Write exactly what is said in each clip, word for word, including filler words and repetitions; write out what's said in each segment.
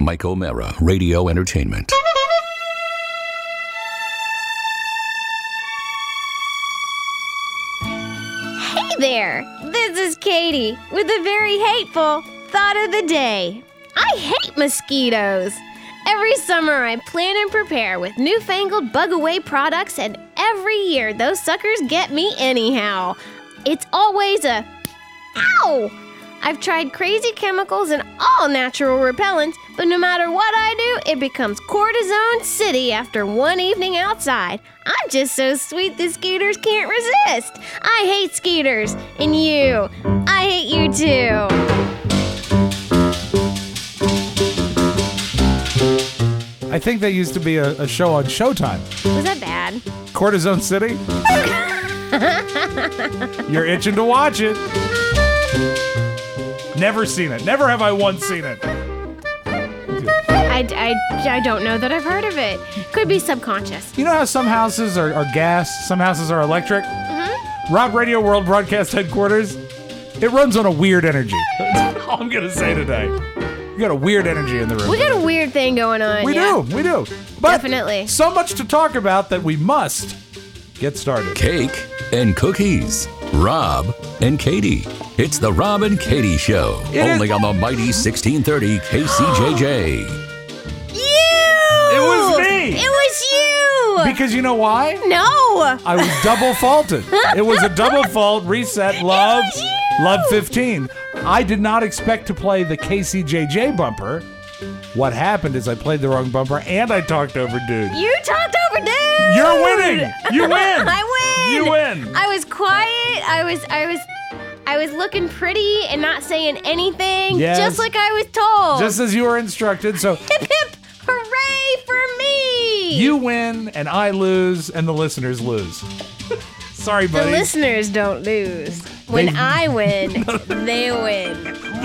Mike O'Mara, Radio Entertainment. Hey there, this is Katie with a very hateful thought of the day. I hate mosquitoes. Every summer I plan and prepare with newfangled bug-away products, and every year those suckers get me anyhow. It's always a ow! I've tried crazy chemicals and all natural repellents, but no matter what I do, it becomes cortisone city after one evening outside. I'm just so sweet the skeeters can't resist. I hate skeeters, and you, I hate you too. I think that used to be a, a show on Showtime. Was that bad? Cortisone City? You're itching to watch it. Never seen it. Never have I once seen it. I, I, I don't know that I've heard of it. Could be subconscious. You know how some houses are, are gas, some houses are electric? Mm-hmm. Rob Radio World Broadcast Headquarters, it runs on a weird energy. That's all I'm going to say today. You got a weird energy in the room. We got a weird thing going on. We yeah. do, we do. But definitely. So much to talk about that we must get started. Cake and cookies. Rob and Katie. It's the Rob and Katie Show. It only is- on the mighty sixteen thirty K C J J. You! It was me! It was you! Because you know why? No! I was double faulted. It was a double fault reset. Love, was you! love fifteen. I did not expect to play the K C J J bumper. What happened is I played the wrong bumper and I talked over dude. You talked over dude! You're winning. You win. I win. You win. I was quiet. I was I was I was looking pretty and not saying anything. Yes. Just like I was told. Just as you were instructed. So hip hip hooray for me! you win and I lose and the listeners lose. Sorry, The buddy. listeners don't lose. When They- I win, they win.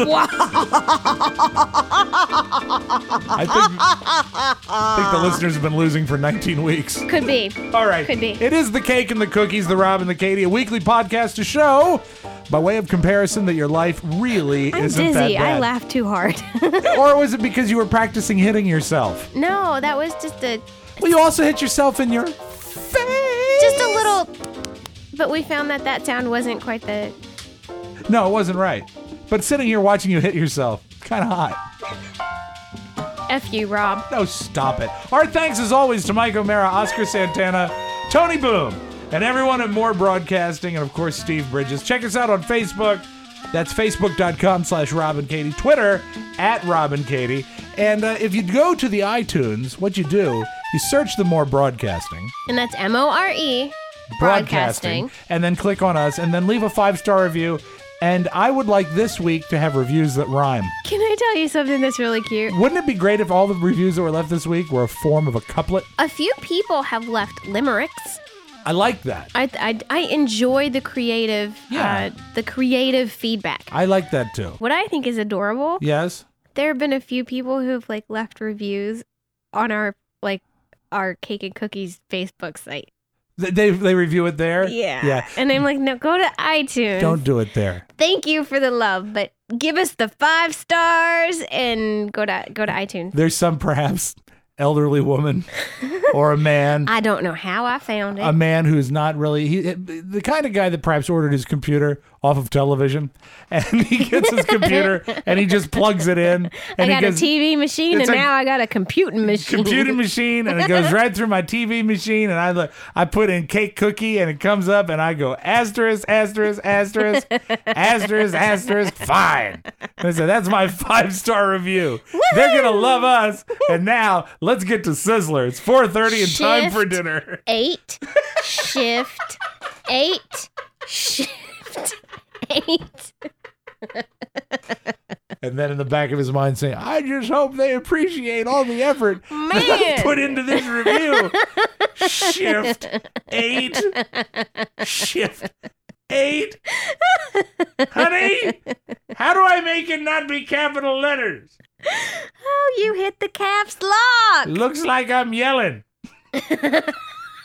I think, I think the listeners have been losing for nineteen weeks. Could be. All right. Could be. It is the Cake and the Cookies, the Rob and the Katie, a weekly podcast to show, by way of comparison, that your life really I'm isn't dizzy. that bad. I laughed too hard. Or was it because you were practicing hitting yourself? No, that was just a Well, you also hit yourself in your face. just a little. But we found that that sound wasn't quite the. No, it wasn't right. But sitting here watching you hit yourself, kind of hot. F you, Rob. No, stop it. Our thanks, as always, to Mike O'Mara, Oscar Santana, Tony Boom, and everyone at More Broadcasting, and, of course, Steve Bridges. Check us out on Facebook. That's facebook.com slash Rob and Katie. Twitter, at Rob and Katie. And uh, if you go to the iTunes, what you do, you search the More Broadcasting. And that's M O R E. Broadcasting. And then click on us, and then leave a five-star review. And I would like this week to have reviews that rhyme. Can I tell you something that's really cute? Wouldn't it be great if all the reviews that were left this week were a form of a couplet? A few people have left limericks. I like that. I I, I enjoy the creative, Yeah. uh, the creative feedback. I like that too. What I think is adorable. Yes? There have been a few people who have like left reviews on our like our Cake and Cookies Facebook site. They, they they review it there? Yeah. Yeah. And I'm like, no, go to iTunes. Don't do it there. Thank you for the love, but give us the five stars and go to go to iTunes. There's some perhaps elderly woman or a man. I don't know how I found it. A man who's not really he, the kind of guy that perhaps ordered his computer off of television, and he gets his computer and he just plugs it in. And I he got goes, a T V machine and it's a now I got a computing machine. computer machine, and it goes right through my T V machine, and I look, I put in cake cookie, and it comes up, and I go asterisk, asterisk, asterisk, asterisk, asterisk, fine. And I said, that's my five star review. They're gonna love us. And now let's get to Sizzler. It's four thirty and time for Shift. dinner. Eight, shift, eight, shift, eight. And then in the back of his mind saying, I just hope they appreciate all the effort that I Man. put into this review. Shift eight. Shift eight. Honey, how do I make it not be capital letters? Oh, you hit the caps lock. Looks like I'm yelling.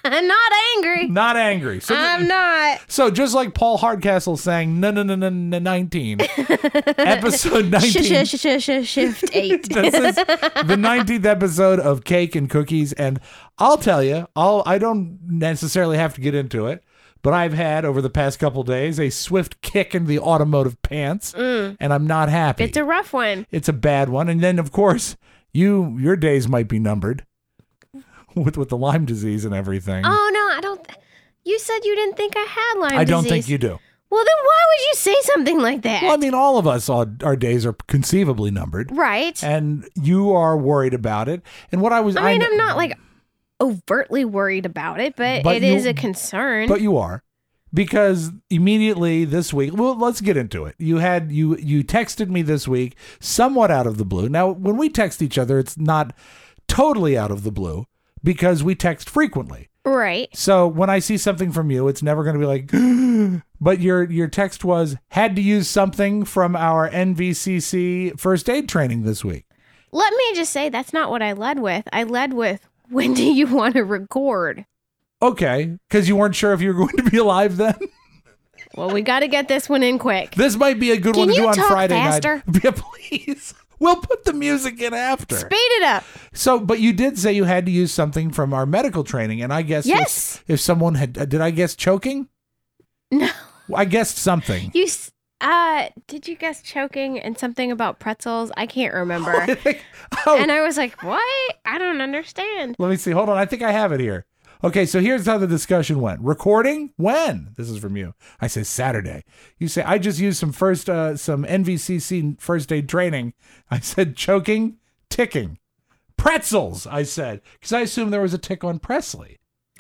I'm not angry. Not angry. So, th- I'm not. so just like Paul Hardcastle sang no, no, no, no, no, nineteen, episode nineteen. Sh- sh- sh- sh- shift eight. This is the nineteenth episode of Cake and Cookies. And I'll tell you, I'll, I don't necessarily have to get into it, but I've had over the past couple days a swift kick in the automotive pants, and I'm not happy. It's a rough one. It's a bad one. And then, of course, you your days might be numbered with, with the Lyme disease and everything. Oh, no, I don't. You said you didn't think I had Lyme disease. I don't think you do. Well, then why would you say something like that? Well, I mean, all of us, our, our days are conceivably numbered. Right. And you are worried about it. And what I was... I mean, I, I'm not like overtly worried about it, but, But it you- is a concern. But you are. Because immediately this week, well, let's get into it. You had you you texted me this week, somewhat out of the blue. Now, when we text each other, it's not totally out of the blue because we text frequently. Right. So when I see something from you, it's never going to be like, but your your text was, had to use something from our N V C C first aid training this week. Let me just say that's not what I led with. I led with, when do you want to record? Okay, because you weren't sure if you were going to be alive then. Well, we got to get this one in quick. This might be a good Can one to you do on talk Friday faster? night. Yeah, please. We'll put the music in after. Speed it up. So, but you did say you had to use something from our medical training, and I guess Yes. if, if someone had, did I guess choking? No. I guessed something. You, s- uh, did you guess choking and something about pretzels? I can't remember. I think- oh, And I was like, what? I don't understand. let me see. Hold on. I think I have it here. Okay, so here's how the discussion went. Recording? When? This is from you. I say Saturday. You say, I just used some first, uh, some N V C C first aid training. I said choking, ticking. Pretzels, I said, because I assumed there was a tick on Presley.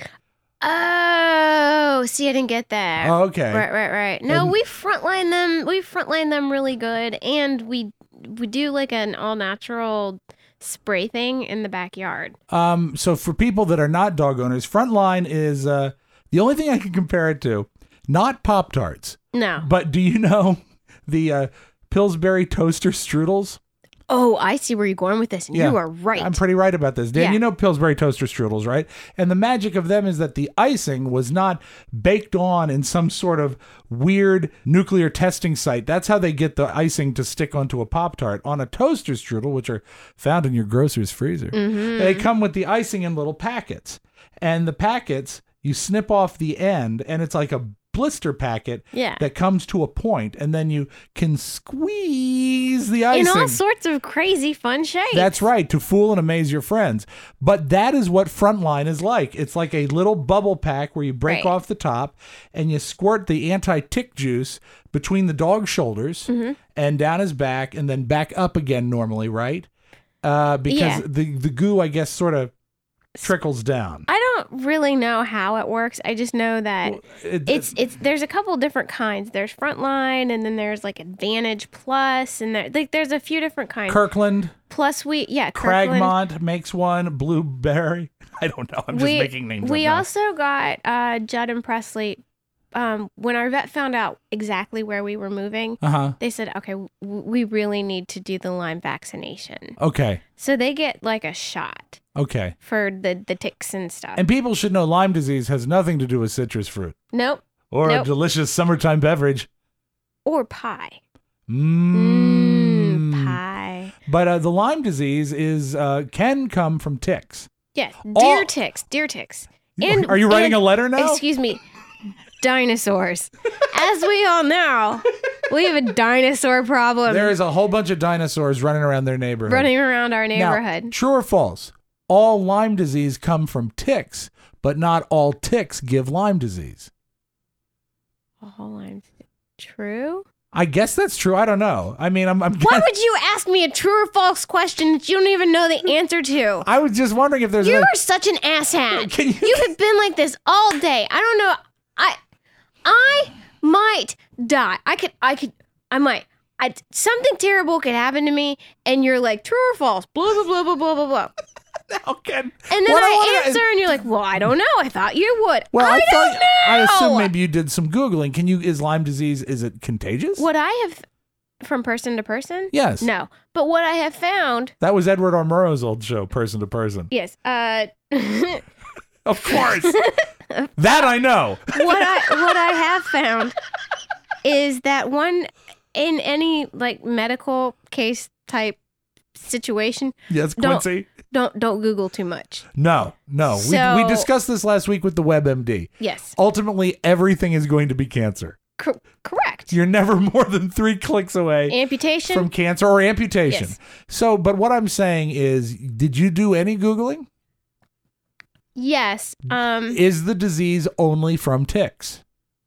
Oh, see, I didn't get that. Oh, okay. Right, right, right. No, And- we frontline them. We frontline them really good, and we we do like an all natural spray thing in the backyard. Um, so for people that are not dog owners, Frontline is uh, the only thing I can compare it to. Not Pop-Tarts, No. but do you know the uh, Pillsbury toaster strudels? Oh, I see where you're going with this. And Yeah, you are right. I'm pretty right about this. Dan, Yeah. you know Pillsbury toaster strudels, right? And the magic of them is that the icing was not baked on in some sort of weird nuclear testing site. That's how they get the icing to stick onto a Pop-Tart. On a toaster strudel, which are found in your grocer's freezer, Mm-hmm. they come with the icing in little packets. And the packets, you snip off the end, and it's like a blister packet Yeah. that comes to a point, and then you can squeeze the icing. In all sorts of crazy fun shapes. That's right, to fool and amaze your friends. But that is what Frontline is like. It's like a little bubble pack where you break Right. off the top and you squirt the anti-tick juice between the dog's shoulders Mm-hmm. and down his back and then back up again normally, right? Uh, because Yeah. the, the goo, I guess, sort of trickles down. I don't really know how it works. I just know that It- it's it's there's a couple different kinds. There's Frontline, and then there's like Advantage Plus, and there like there's a few different kinds. Kirkland, Plus we yeah Kirkland. Cragmont makes one, Blueberry. I don't know. I'm just we, making names We up now. also got uh, Judd and Presley. Um, when our vet found out exactly where we were moving, Uh-huh. they said, "Okay, w- we really need to do the Lyme vaccination." Okay. So they get like a shot Okay. for the the ticks and stuff. And people should know Lyme disease has nothing to do with citrus fruit nope, or a Nope. delicious summertime beverage. or pie. Mmm. Mm, pie. But uh, the Lyme disease is uh, can come from ticks. Yes, deer All- ticks, deer ticks. Are you writing and- a letter now? Excuse me. Dinosaurs. As we all know, we have a dinosaur problem There is a whole bunch of dinosaurs running around their neighborhood. running around our Now, neighborhood. true or false? All Lyme disease come from ticks, but not all ticks give Lyme disease. Oh, Lyme. True? I guess that's true. I don't know. I mean, I'm. I'm Why would you ask me a true or false question that you don't even know the answer to? I was just wondering if there's. You a, are such an asshat. Can you- You have been like this all day. I don't know. I I might die. I could I could I might. I something terrible could happen to me and you're like true or false. Blah blah blah blah blah blah blah. How can- And then What I, wanna- answer and you're like, "Well, I don't know. I thought you would." Well, I, I, thought. don't know. I assume maybe you did some googling. Can you? Is Lyme disease? Is it contagious? What I have from person to person? Yes. No. But what I have found, That was Edward R. Murrow's old show, Person to Person. yes, uh Of course. That I know. what I what I have found is that one in any like medical case type situation. Yes, Quincy. Don't don't Google too much. No, no. So- we, we discussed this last week with the WebMD. Yes, Ultimately, everything is going to be cancer. cor- correct. You're never more than three clicks away Amputation. from cancer or amputation. Yes. So, but what I'm saying is, did you do any Googling? yes. Um. Is the disease only from ticks?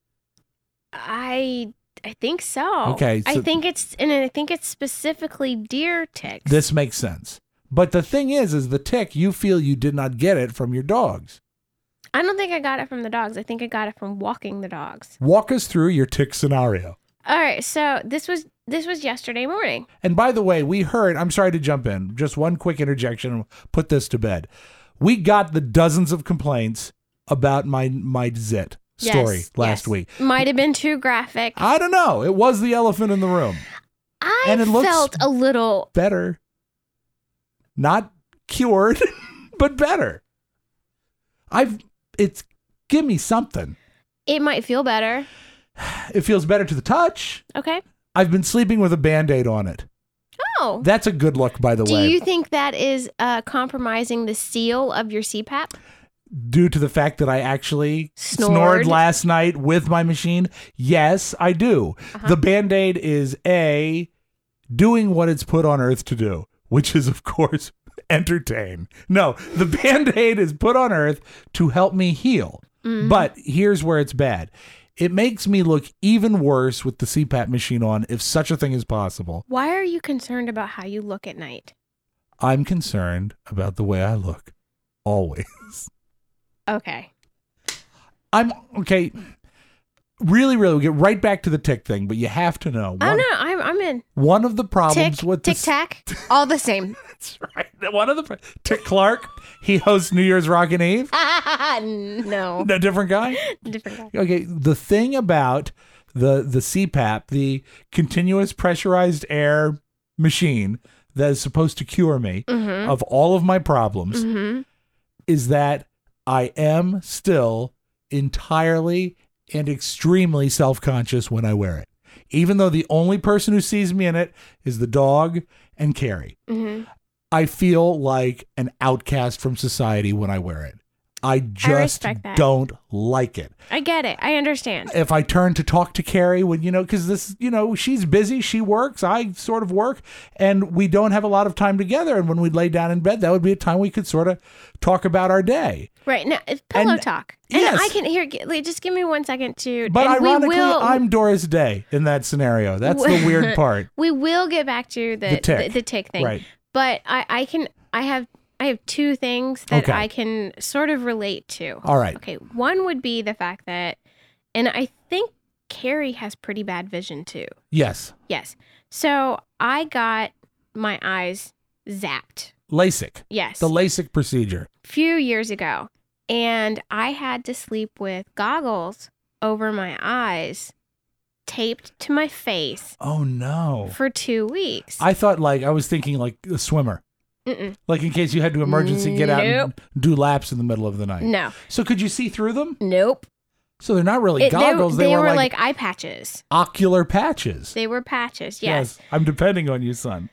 I I think so. Okay, so- I think it's and I think it's specifically deer ticks. This makes sense. But the thing is, is the tick, you feel you did not get it from your dogs. I don't think I got it from the dogs. I think I got it from walking the dogs. Walk us through your tick scenario. All right. So this was this was yesterday morning. And by the way, we heard, I'm sorry to jump in, just one quick interjection and put this to bed. We got the dozens of complaints about my my zit story Yes, last yes. week. Might have been too graphic. I don't know. It was the elephant in the room. I and it looks- felt a little. Better. Not cured, but better. I've, it's, give me something. It might feel better. It feels better to the touch. Okay. I've been sleeping with a Band-Aid on it. Oh. That's a good look, by the Do way. you think that is uh, compromising the seal of your C PAP? Due to the fact that I actually snored, Snored. last night with my machine? Yes, I do. Uh-huh. The Band-Aid is A, doing what it's put on earth to do, which is, of course, entertain. No, the Band-Aid is put on earth to help me heal. Mm-hmm. But here's where it's bad. It makes me look even worse with the C PAP machine on, if such a thing is possible. Why are you concerned about how you look at night? I'm concerned about the way I look. Always. Okay. I'm okay. Really, really, we'll get right back to the tick thing, but you have to know. Oh One, no, I'm I'm in. one of the problems Tick, with tic this, tac, all the same. That's right. One of the pro- Tick Clark, he hosts New Year's Rockin' Eve. no, No different guy. different guy. Okay, the thing about the the C PAP, the continuous pressurized air machine that is supposed to cure me Mm-hmm. of all of my problems, Mm-hmm. is that I am still entirely and extremely self-conscious when I wear it. Even though the only person who sees me in it is the dog and Carrie. Mm-hmm. I feel like an outcast from society when I wear it. I just respect that. don't like it. I get it. I understand. If I turn to talk to Carrie, when, you know, because this, you know, she's busy, she works, I sort of work, and we don't have a lot of time together. And when we lay down in bed, that would be a time we could sort of talk about our day. Right now, it's pillow And- talk, and yes. I can hear. Wait, just give me one second to. But and ironically, we will, I'm Doris Day in that scenario. That's the weird part. We will get back to the The tick. the, the tick thing, Right. but I I can I have I have two things that Okay. I can sort of relate to. All right. Okay, one would be the fact that, and I think Carrie has pretty bad vision too. Yes. Yes, so I got my eyes zapped. LASIK. Yes, The LASIK procedure. few years ago, and I had to sleep with goggles over my eyes taped to my face Oh, no. for two weeks. I thought, like, I was thinking like a swimmer. Mm-mm. Like in case you had to emergency get out and Nope. do laps in the middle of the night. No. So could you see through them? Nope. So they're not really It- they- goggles. They, They, were, like, like, eye patches. ocular patches. They were patches. Yes. I'm depending on you, son.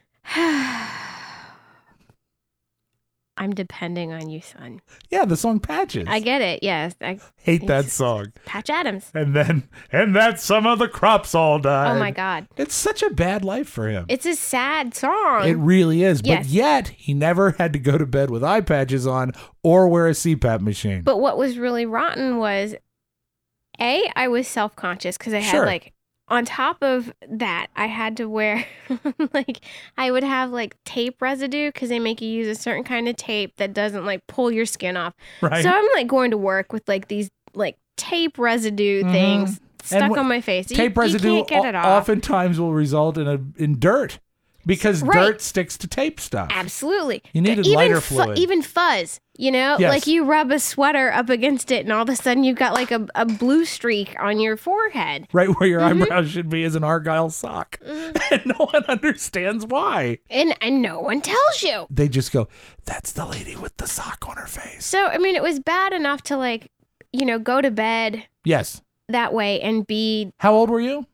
I'm depending on you, son. Yeah, the song Patches. I get it. Yes. I, hate that song. Patch Adams. And then, and that some of the crops all died. Oh my God. It's such a bad life for him. It's a sad song. It really is. But Yes. yet, he never had to go to bed with eye patches on or wear a C PAP machine. But what was really rotten was, A, I was self conscious because I had Sure. like, on top of that, I had to wear, like, I would have like tape residue because they make you use a certain kind of tape that doesn't like pull your skin off. Right. So I'm like going to work with like these like tape residue things stuck wh- on my face. You- Tape you residue can't get o- it off. oftentimes will result in a in dirt. Because Right. dirt sticks to tape stuff. Absolutely. You needed even lighter fu- fluid. Even fuzz, you know? Yes. Like you rub a sweater up against it and all of a sudden you've got like a, a blue streak on your forehead. Right where your Mm-hmm. eyebrows should be is an Argyle sock. And no one understands why. And, and no one tells you. They just go, that's the lady with the sock on her face. So, I mean, it was bad enough to like, you know, go to bed Yes. that way and be How old were you?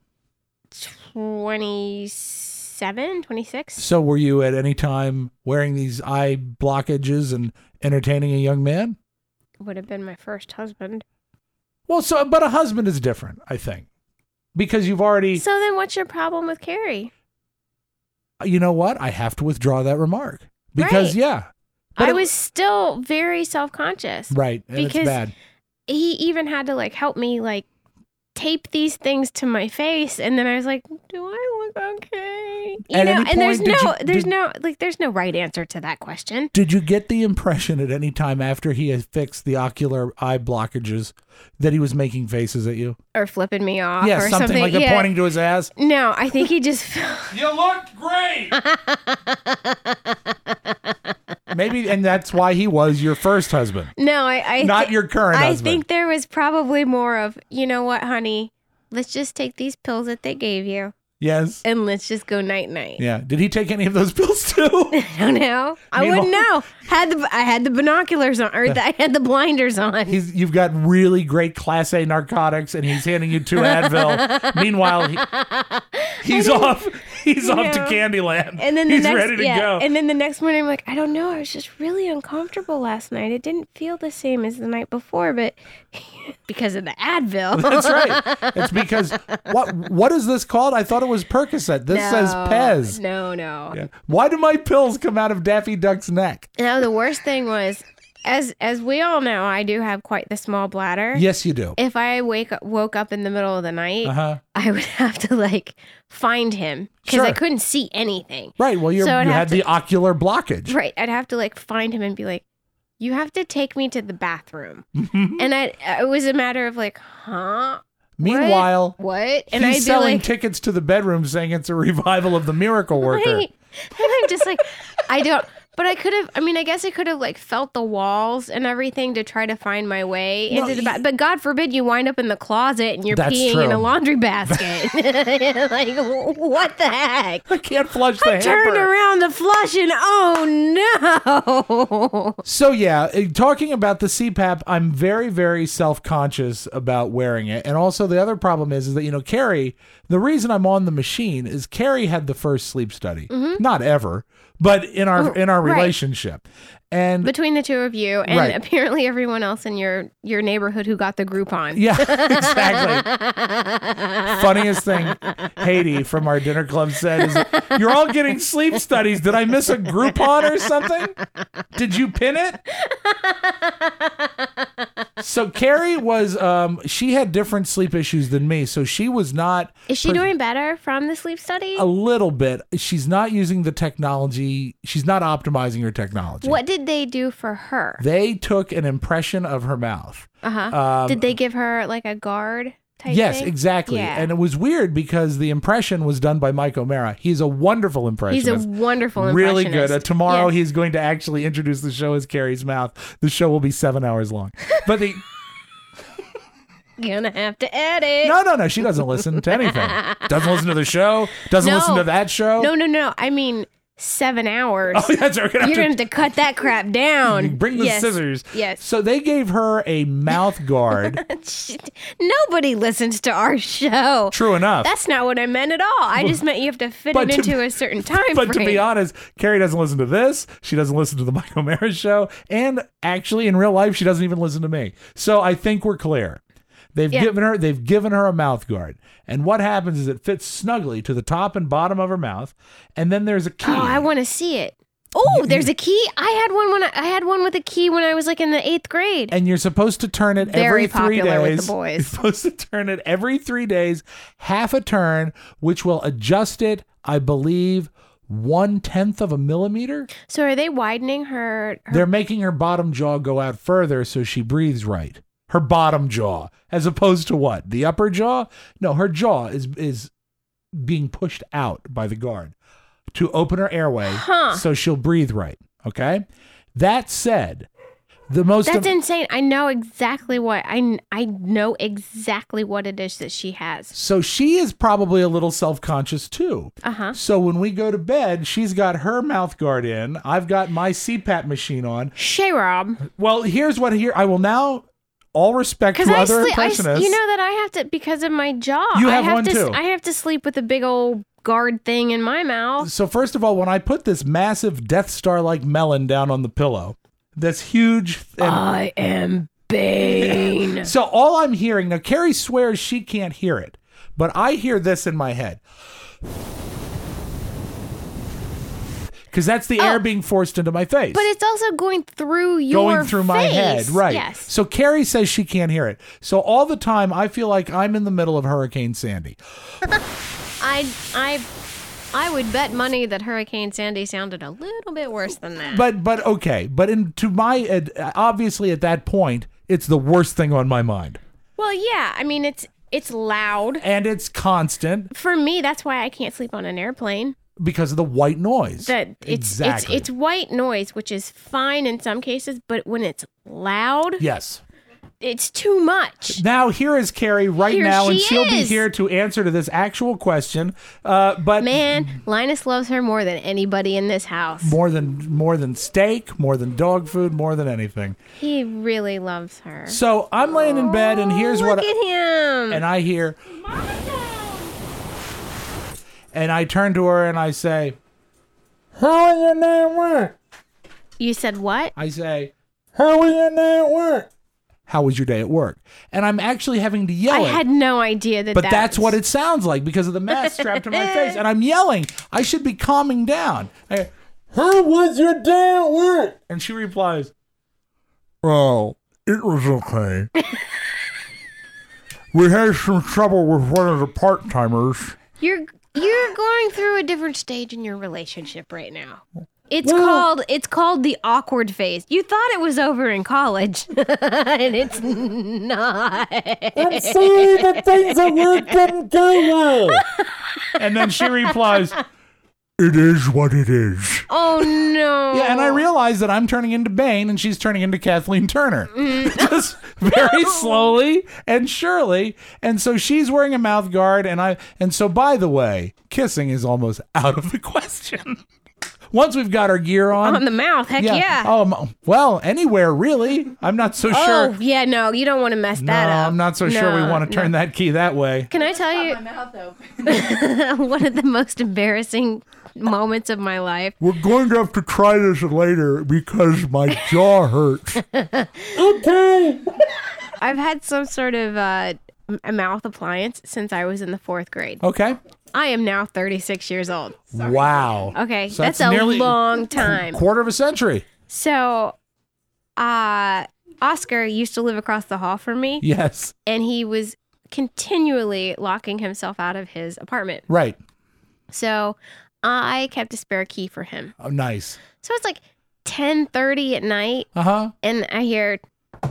twenty-seven, twenty-six. So were you at any time wearing these eye blockages and entertaining a young man? Would have been my first husband. Well, so but a husband is different, I think. Because you've already, So then what's your problem with Carrie? you know what? I have to withdraw that remark. Because, Right. yeah. But I it- was still very self-conscious. Right. And because it's bad. He even had to like help me like tape these things to my face, and then I was like, "Do I look okay?" You At know, any and there's point, did no, you- there's did- no, like, there's no right answer to that question. Did you get the impression at any time after he had fixed the ocular eye blockages that he was making faces at you? Or flipping me off, Yeah, or something, something. like a yeah. pointing to his ass. No, I think he just. You look great. Maybe, and that's why he was your first husband, No, I, I not thi- your current I husband. think there was probably more of, you know what, honey, let's just take these pills that they gave you, Yes. and let's just go night night. Yeah. Did he take any of those pills too? I don't know. I Meanwhile- wouldn't know. Had the I had the binoculars on, or I had the blinders on. He's, you've got really great Class A narcotics, and he's handing you two Advil. Meanwhile, he, he's off. He's You off to know. Candyland. And then the he's next, ready to yeah. go. And then the next morning, I'm like, I don't know. I was just really uncomfortable last night. It didn't feel the same as the night before, but because of the Advil. That's right. It's because what what is this called? I thought it was Percocet. This says Pez. No, no. Yeah. Why do my pills come out of Daffy Duck's neck? No, the worst thing was, as as we all know, I do have quite the small bladder. Yes, you do. If I wake up, woke up in the middle of the night, Uh-huh. I would have to like find him because I Sure. couldn't see anything. Right. Well, you're, So I'd you have had to- the ocular blockage. Right. I'd have to like find him and be like, you have to take me to the bathroom. And I, it was a matter of like, huh? Meanwhile, What? what? And he's I'd be selling like, tickets to the bedroom saying it's a revival of the Miracle Worker. right. And I'm just like, I don't, but I could have, I mean, I guess I could have like felt the walls and everything to try to find my way No, into the y- bath. But God forbid you wind up in the closet and you're That's peeing in true. a laundry basket. Like, what the heck? I can't flush the Turned hamper. around to flush and oh no. So yeah, eh, talking about the C PAP, I'm very, very self-conscious about wearing it. And also the other problem is, is that, you know, Carrie, the reason I'm on the machine is Carrie had the first sleep study. Not ever, but in our in our Mm-hmm. Oh, right. relationship. And Between the two of you and Right. apparently everyone else in your, your neighborhood who got the Groupon. yeah, exactly. Funniest thing Haiti from our dinner club said is, you're all getting sleep studies. Did I miss a Groupon or something? Did you pin it? So Carrie was, um, she had different sleep issues than me. So she was not Is she doing better from the sleep study? a little bit. She's not using the technology. She's not optimizing her technology. What did they do for her? They took an impression of her mouth. Uh-huh. Um, Did they give her like a guard type Yes, thing? exactly. Yeah. And it was weird because the impression was done by Mike O'Mara. He's a wonderful impressionist. He's a wonderful really good. impressionist. Uh, tomorrow Yes. he's going to actually introduce the show as Carrie's Mouth. The show will be seven hours long. But the Gonna have to edit. no, no, no. She doesn't listen to anything. Doesn't listen to the show. Doesn't No. listen to that show. No, no, no. I mean, seven hours. Oh, that's right. We're gonna have You're to- going to have to cut that crap down. Bring the Yes. scissors. Yes. So they gave her a mouth guard. Nobody listens to our show. True enough. That's not what I meant at all. I just meant you have to fit But it to- into a certain time But to frame. be honest, Carrie doesn't listen to this. She doesn't listen to the Mike O'Mara show. And actually, in real life, she doesn't even listen to me. So I think we're clear. They've Yeah. given her they've given her a mouth guard. And what happens is it fits snugly to the top and bottom of her mouth. And then there's a key. Oh, I want to see it. Oh, there's a key. I had one when I, I had one with a key when I was like in the eighth grade. and you're supposed to turn it Very every three popular with days. the boys. You're supposed to turn it every three days, half a turn, which will adjust it, I believe, one tenth of a millimeter. So are they widening her? her They're making her bottom jaw go out further so she breathes right. Her bottom jaw, as opposed to what? The upper jaw? No, her jaw is is being pushed out by the guard. to open her airway Huh. so she'll breathe right. Okay? That said, the most That's im- insane. I know exactly what I I know exactly what it is that she has. so she is probably a little self-conscious too. Uh-huh. So when we go to bed, she's got her mouth guard in. I've got my C PAP machine on. Shay Rob, Well, here's what here I will now all respect to because I other sleep. I, impressionists. you know that I have to because of my jaw. You I have have one to, too. I have to sleep with a big old guard thing in my mouth. So first of all, when I put this massive Death Star like melon down on the pillow, that's huge. And I am Bane. so all I'm hearing now, Carrie swears she can't hear it, but I hear this in my head. Because that's the air Oh. being forced into my face. But it's also going through your going through my face. head, right? Yes. So Carrie says she can't hear it. So all the time I feel like I'm in the middle of Hurricane Sandy. I I I would bet money that Hurricane Sandy sounded a little bit worse than that. But but okay, but in to my uh, obviously at that point it's the worst thing on my mind, well, yeah. I mean, it's it's loud. and it's constant For me, that's why I can't sleep on an airplane. because of the white noise. That it's exactly. it's it's white noise, which is fine in some cases, but when it's loud, yes. it's too much. Now here is Carrie right Here now, and she she'll be is. here to answer to this actual question. Uh, but Man, Linus loves her more than anybody in this house. more than more than steak, more than dog food, more than anything. He really loves her. So I'm laying in bed, and here's Look what. at him. And I hear, and I turn to her and I say, "How are you now at work?" You said what? I say, "How are you now at work?" How was your day at work? And I'm actually having to yell I it. had no idea that. But that that's was- what it sounds like because of the mask strapped to my face. And I'm yelling. I should be calming down. I, How was your day at work? And she replies, "Well, it was okay. We had some trouble with one of the part-timers." You're you're going through a different stage in your relationship right now. It's Well- called it's called the awkward phase. You thought it was over in college, and it's not. I'm sorry that things at work didn't go well. And then she replies, "It is what it is." Oh no! Yeah, and I realize that I'm turning into Bane and she's turning into Kathleen Turner. Just very slowly and surely. And so she's wearing a mouth guard, and I and so by the way, kissing is almost out of the question. Once we've got our gear on. on the mouth. Heck yeah! Oh, m- well, anywhere really. I'm not so Oh, sure. yeah, no, you don't want to mess No, that up. I'm not so sure we No, want to turn no. that key that way. Can I tell you My mouth open. one of the most embarrassing moments of my life? We're going to have to try this later because my jaw hurts. Okay. I've had some sort of uh, m- a mouth appliance since I was in the fourth grade. Okay. I am now thirty-six years old. Wow. Okay, So that's, that's a nearly- long time. Quarter of a century. So, uh, Oscar used to live across the hall from me, Yes. and he was continually locking himself out of his apartment. Right. So, I kept a spare key for him. Oh, nice. So it's like ten thirty at night, Uh-huh. and I hear,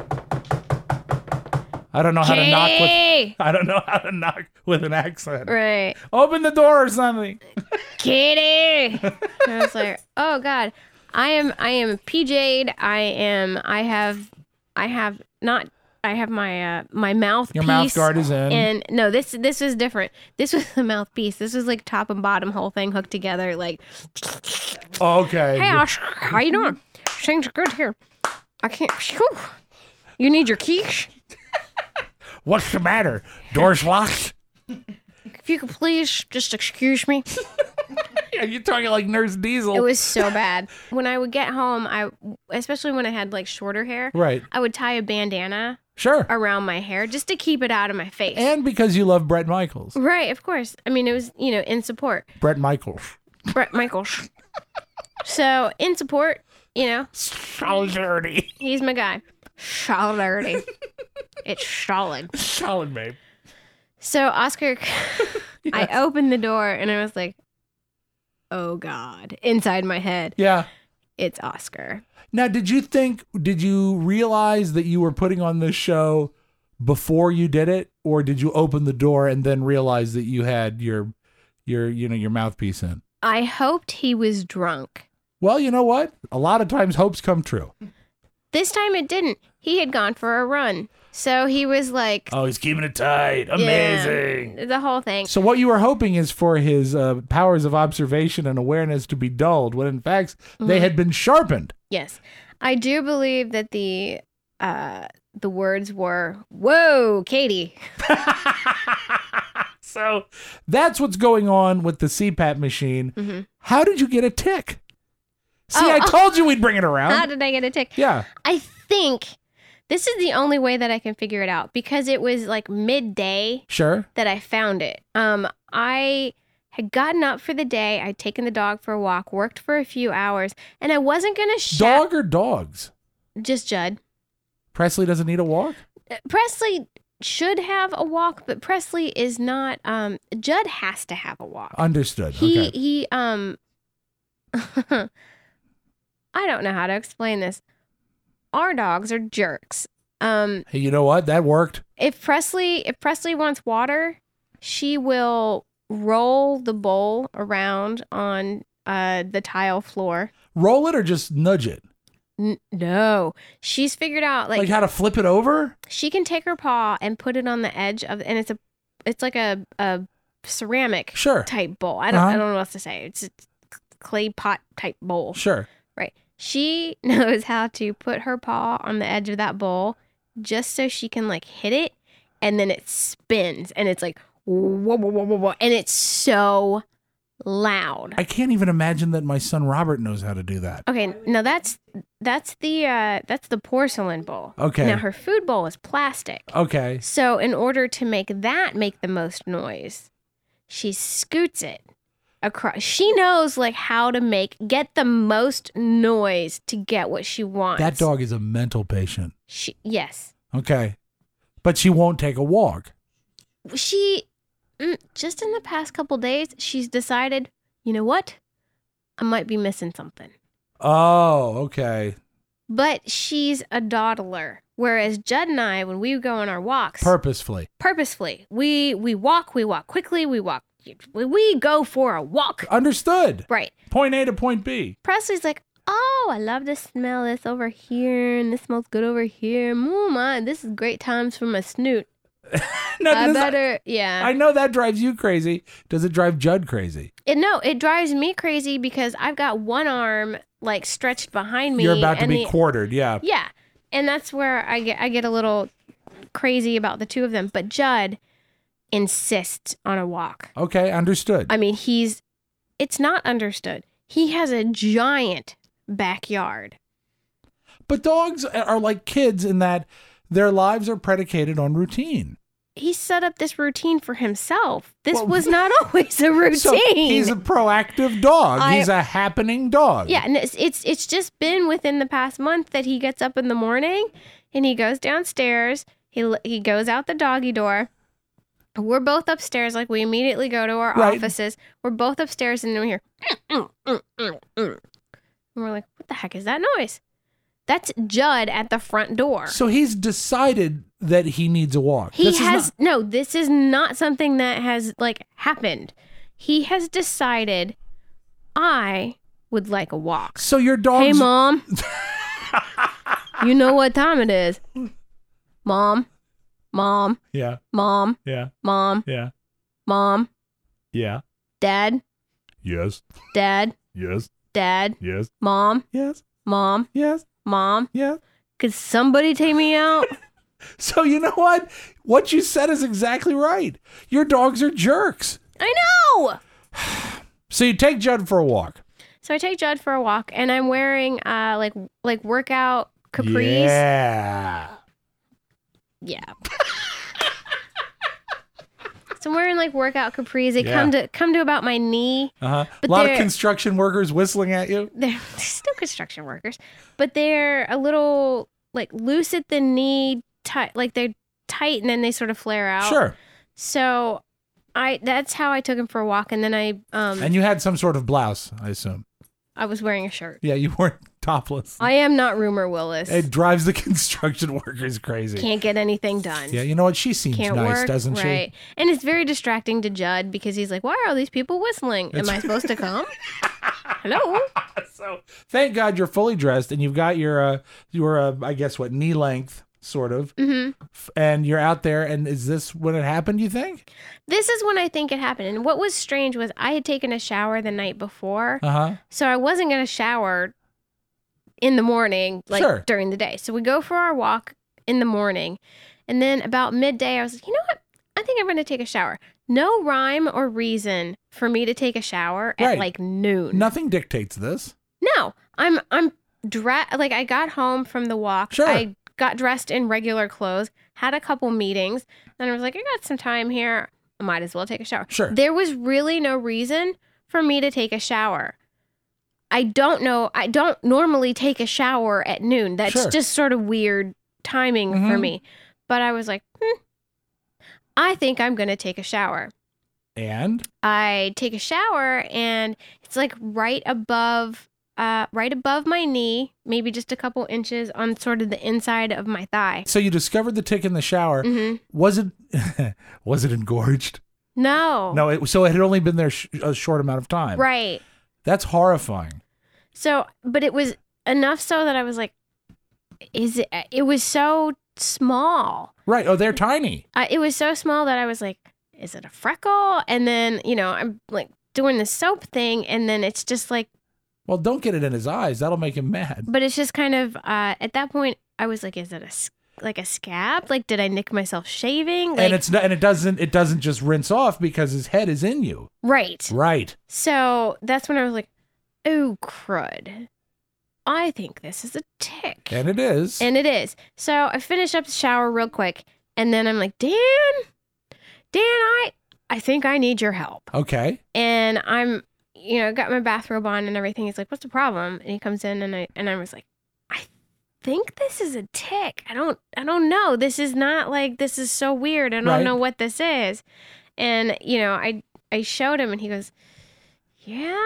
I don't know how to knock with Kitty! I don't know how to knock with an accent. Right. Open the door or something. Kitty! And I was like, oh God, I am, I am P J'd. I am, I have, I have not, I have my, uh, my mouthpiece. Your mouth guard is in. And no, this, this was different. This was the mouthpiece. This was like top and bottom whole thing hooked together. Like, Okay. hey, Oscar, how you doing? Things are good here. I can't, phew. You need your key? What's the matter? Door's locked? If you could please just excuse me. Yeah, you're talking like Nurse Diesel. It was so bad. When I would get home, I, especially when I had like shorter hair, Right. I would tie a bandana Sure. around my hair just to keep it out of my face. And because you love Brett Michaels. Right, of course. I mean, it was, you know, in support. Brett Michaels. Brett Michaels. So, in support, you know, Solidarity. he's my guy. Solidarity. It's solid. Solid, babe. So, Oscar, I opened the door and I was like, oh God, inside my head, Yeah. it's Oscar. Now, did you think, did you realize that you were putting on this show before you did it? Or did you open the door and then realize that you had your, your, you know, your mouthpiece in? I hoped he was drunk. Well, you know what? A lot of times hopes come true. This time it didn't. He had gone for a run. So he was like... Oh, he's keeping it tight. Amazing. Yeah, the whole thing. So what you were hoping is for his uh, powers of observation and awareness to be dulled, when in fact they mm-hmm. had been sharpened. Yes. I do believe that the uh, the words were, "Whoa, Katie." So that's what's going on with the C PAP machine. Mm-hmm. How did you get a tick? See, oh, I told you we'd bring it around. How did I get a tick? Yeah. I think this is the only way that I can figure it out because it was like midday. Sure. That I found it. Um, I had gotten up for the day. I'd taken the dog for a walk, worked for a few hours, and I wasn't going to shout. Dog or dogs? Just Judd. Presley doesn't need a walk? Uh, Presley should have a walk, but Presley is not. Um, Judd has to have a walk. Understood. He, okay. he, um, I don't know how to explain this. Our dogs are jerks. Um, hey, you know what? That worked. If Presley, if Presley wants water, she will roll the bowl around on uh, the tile floor. Roll it or just nudge it? N- no, she's figured out like like how to flip it over. She can take her paw and put it on the edge of, and it's a, it's like a a ceramic sure. type bowl. I don't uh-huh. I don't know what else to say. It's a clay pot type bowl. Sure. Right. She knows how to put her paw on the edge of that bowl just so she can like hit it, and then it spins, and it's like whoa, whoa, whoa, whoa, whoa, and it's so loud. I can't even imagine that my son Robert knows how to do that. Okay, now that's that's the uh, that's the porcelain bowl. Okay. Now her food bowl is plastic. Okay. So in order to make that make the most noise, she scoots it across. She knows like how to make get the most noise to get what she wants. That dog is a mental patient. She yes. Okay, but she won't take a walk. She. Just in the past couple days, she's decided, you know what? I might be missing something. Oh, okay. But she's a dawdler. Whereas Judd and I, when we go on our walks... Purposefully. Purposefully. We we walk, we walk quickly, we walk... We go for a walk. Understood. Right. Point A to point B. Presley's like, oh, I love to smell this over here, and this smells good over here. Moo, my, this is great times for my snoot. no, I better, I, yeah. I know that drives you crazy. Does it drive Judd crazy? It, no, it drives me crazy because I've got one arm like stretched behind me. You're about to and be the, quartered, yeah. Yeah, and that's where I get I get a little crazy about the two of them. But Judd insists on a walk. Okay, understood. I mean, he's it's not understood. He has a giant backyard. But dogs are like kids in that their lives are predicated on routine. He set up this routine for himself. This well, was not always a routine. So he's a proactive dog. I, he's a happening dog. Yeah, and it's, it's it's just been within the past month that he gets up in the morning and he goes downstairs. He he goes out the doggy door. We're both upstairs. Like we immediately go to our right. offices. We're both upstairs and we're here. And we're like, what the heck is that noise? That's Judd at the front door. So he's decided that he needs a walk. He this has, is not- no, this is not something that has, like, happened. He has decided, I would like a walk. So your dog's... Hey, Mom. You know what time it is. Mom. Mom. Yeah. Mom. Yeah. Mom. Yeah. Mom. Yeah. Dad. Yes. Dad. Yes. Dad. Yes. Mom. Yes. Mom. Yes. Mom. Yeah. Could somebody take me out? So you know what? What you said is exactly right. Your dogs are jerks. I know. So you take Judd for a walk. So I take Judd for a walk, and I'm wearing uh like like workout capris. Yeah. Yeah. So I'm wearing like workout capris. They yeah. come to come to about my knee. Uh-huh. A lot of construction workers whistling at you. They're still construction workers, but they're a little like loose at the knee, tight, like they're tight, and then they sort of flare out. Sure. So I that's how I took him for a walk, and then I um. And you had some sort of blouse, I assume. I was wearing a shirt. Yeah, you weren't topless. I am not Rumor Willis. It drives the construction workers crazy. Can't get anything done. Yeah, you know what? She seems Can't nice, work, doesn't she? right. And it's very distracting to Judd because he's like, why are all these people whistling? Am I supposed to come? Hello? So thank God you're fully dressed and you've got your, uh, your uh, I guess, what, knee length, sort of. Mm-hmm. And you're out there. And is this when it happened, you think? This is when I think it happened. And what was strange was I had taken a shower the night before. Uh-huh. So I wasn't going to shower in the morning, like Sure. during the day. So we go for our walk in the morning. And then about midday, I was like, you know what? I think I'm going to take a shower. No rhyme or reason for me to take a shower at Right. like noon. Nothing dictates this. No, I'm I'm dre- like I got home from the walk. Sure. I got dressed in regular clothes, had a couple meetings, and I was like, I got some time here. I might as well take a shower. Sure. There was really no reason for me to take a shower. I don't know. I don't normally take a shower at noon. That's Sure. just sort of weird timing for Mhm. me. But I was like, hmm, I think I'm going to take a shower. And? I take a shower and it's like right above uh right above my knee, maybe just a couple inches on sort of the inside of my thigh. So you discovered the tick in the shower. hmm Was it was it engorged? No. No, it, so it had only been there sh- a short amount of time. Right. That's horrifying. So, but it was enough so that I was like, is it, it was so small. Right. Oh, they're tiny. Uh, it was so small that I was like, is it a freckle? And then, you know, I'm like doing the soap thing and then it's just like, Well, don't get it in his eyes. That'll make him mad. but it's just kind of, uh, at that point, I was like, is it a, s- like a scab? Like, did I nick myself shaving? Like, and it's not, and it doesn't it doesn't just rinse off because his head is in you. right. Right. So that's when I was like, oh, crud. I think this is a tick. And it is. And it is. So I finish up the shower real quick. And then I'm like, Dan, Dan, I, I think I need your help. Okay. And I'm, you know, got my bathrobe on and everything. He's like, what's the problem? And he comes in and I, and I was like, I think this is a tick. I don't, I don't know. This is not like, this is so weird. I don't Right. know what this is. And, you know, I, I showed him and he goes, yeah,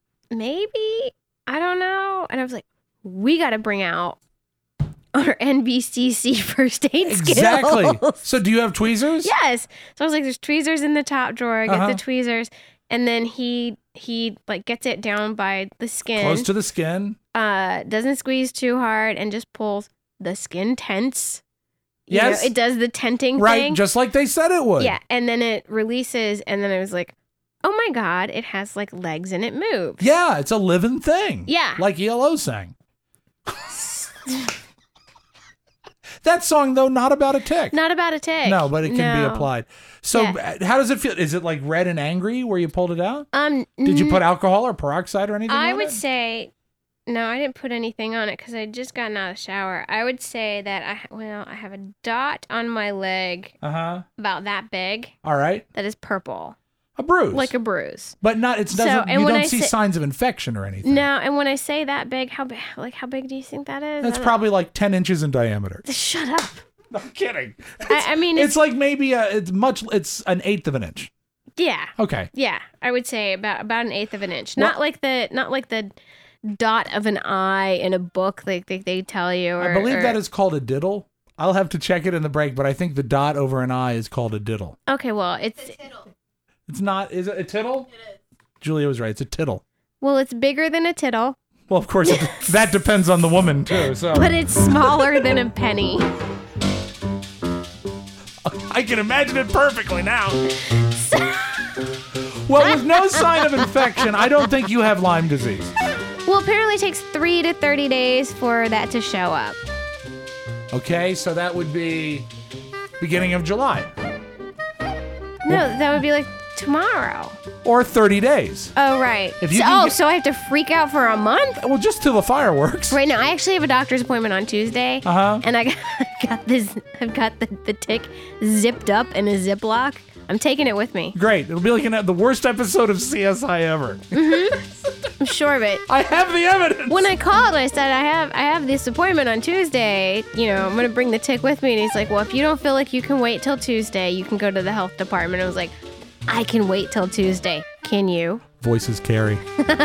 maybe. I don't know. And I was like, we got to bring out our N B C C first aid skills. Exactly. So do you have tweezers? Yes. So I was like, there's tweezers in the top drawer. I get Uh-huh. the tweezers. And then he, he like gets it down by the skin. Close to the skin. uh, doesn't squeeze too hard and just pulls the skin tense. You Yes. know, it does the tenting Right. thing. Just like they said it would. Yeah. And then it releases. And then I was like, oh my God, it has like legs and it moves. Yeah. It's a living thing. Yeah. Like E L O sang. That song, though, not about a tick. Not about a tick. No, but it can No. be applied. So Yeah. uh, how does it feel? Is it like red and angry where you pulled it out? Um, Did you n- put alcohol or peroxide or anything I on would it? say, no, I didn't put anything on it because I just gotten out of the shower. I would say that I, well, I have a dot on my leg Uh-huh. about that big All right. that is purple, A bruise. like a bruise. But not, it So, doesn't, and you when don't I see say- signs of infection or anything. No, and when I say that big, how big? Like how big do you think that is? I That's don't- probably like ten inches in diameter. Shut up. No, I'm kidding. I, I mean, It's it's, like maybe a, it's much, it's an eighth of an inch. yeah, Okay. yeah. I would say about about an eighth of an inch. Well- Not like the not like the dot of an eye in a book, like they, they tell you. Or, I believe or- that is called a diddle. I'll have to check it in the break, but I think the dot over an eye is called a diddle. Okay, well, it's It's not, is it a tittle? It is. Julia was right. It's a tittle. well, it's bigger than a tittle, Well, of course, it, that depends on the woman, too. So but it's smaller than a penny. I can imagine it perfectly now. Well, with no sign of infection, I don't think you have Lyme disease. Well, apparently it takes three to thirty days for that to show up. Okay, so that would be beginning of July No, that would be like tomorrow. or thirty days. Oh, right. If you so, can oh, get- so I have to freak out for a month? Well, just till the fireworks. Right now, I actually have a doctor's appointment on Tuesday. Uh-huh. And I got, got this, I've got the, the tick zipped up in a Ziploc. I'm taking it with me. Great. It'll be like an, the worst episode of C S I ever. I'm sure of it. I have the evidence. When I called, I said, I have I have this appointment on Tuesday. You know, I'm going to bring the tick with me. And he's like, well, if you don't feel like you can wait till Tuesday, you can go to the health department. I was like, I can wait till Tuesday. Can you? Voices carry.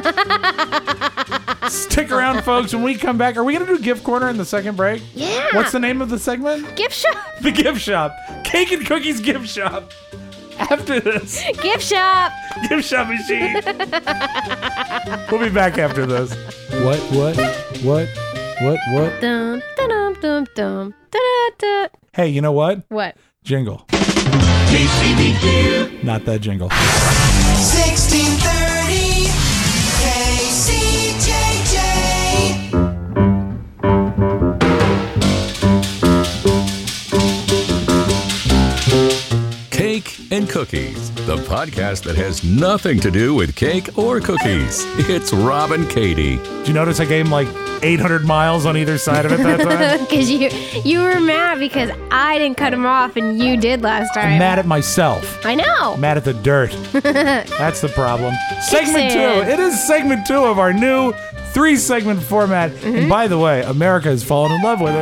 Stick around, folks. When we come back, are we going to do Gift Corner in the second break? Yeah. What's the name of the segment? Gift shop. The Gift Shop. Cake and Cookies Gift Shop. After this. Gift shop. Gift Shop machine. We'll be back after this. What, what, what, what, what? Dum, dum, dum, dum, da, da. Hey, you know what? What? Jingle. K C B Q. Not that jingle. sixteen thirty K C J J. Cake and Cookies, the podcast that has nothing to do with cake or cookies. It's Rob and Katie. Did you notice I gave him like eight hundred miles on either side of it that time? Because you you were mad because I didn't cut him off and you did last time. I'm mad at myself. I know. Mad at the dirt. That's the problem. Segment two. Excellent. It is segment two of our new three segment format. Mm-hmm. And by the way, America has fallen in love with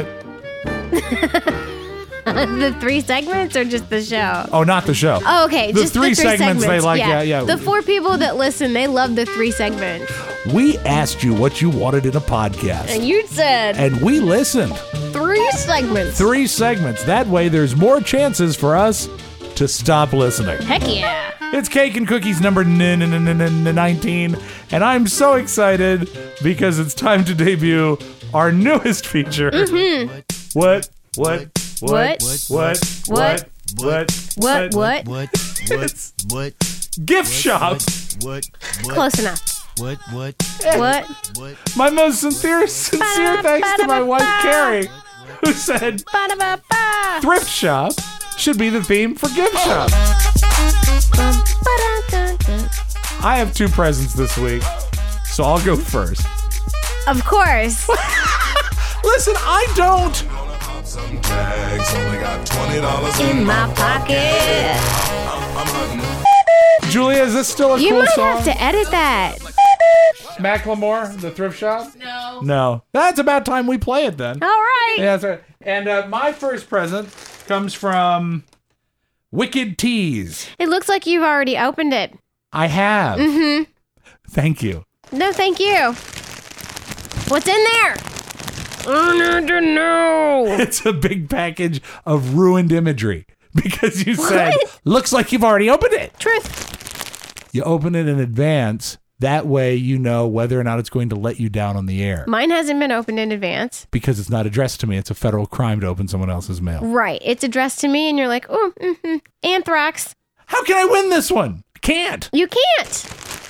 it. The three segments or just the show? Oh, not the show. Oh, okay. The just three the three segments they like, yeah, yeah. The four people that listen, they love the three segments. We asked you what you wanted in a podcast. And you said And we listened. three segments. Three segments. That way there's more chances for us to stop listening. Heck yeah. It's Cake and Cookies number nineteen, and I'm so excited because it's time to debut our newest feature. Mm-hmm. What? What? What? What? What? What? What? What? What? It's What? Gift Shop. What? What? Close enough. What? What? What? What? My most sincere, sincere thanks to my wife Carrie, who said Ba-da-ba-ba. Thrift Shop should be the theme for Gift Shop. Bum, ba-da-dun-dun. I have two presents this week, so I'll go first. Of course. Listen, I don't. Some tags, only got twenty dollars In my pocket. I'm hunting. Julia, is this still a You cool might song? have to edit that. Macklemore, the Thrift Shop? No. No. That's about time we play it then. All right. Yeah, that's right. And uh, my first present comes from Wicked Teas. It looks like you've already opened it. I have. Mm-hmm. Thank you. No, thank you. What's in there? I need to know. It's a big package of ruined imagery because you said, What? looks like you've already opened it. Truth. You open it in advance. That way you know whether or not it's going to let you down on the air. Mine hasn't been opened in advance. Because it's not addressed to me. It's a federal crime to open someone else's mail. Right. It's addressed to me, and you're like, oh, mm-hmm. Anthrax. How can I win this one? Can't. You can't.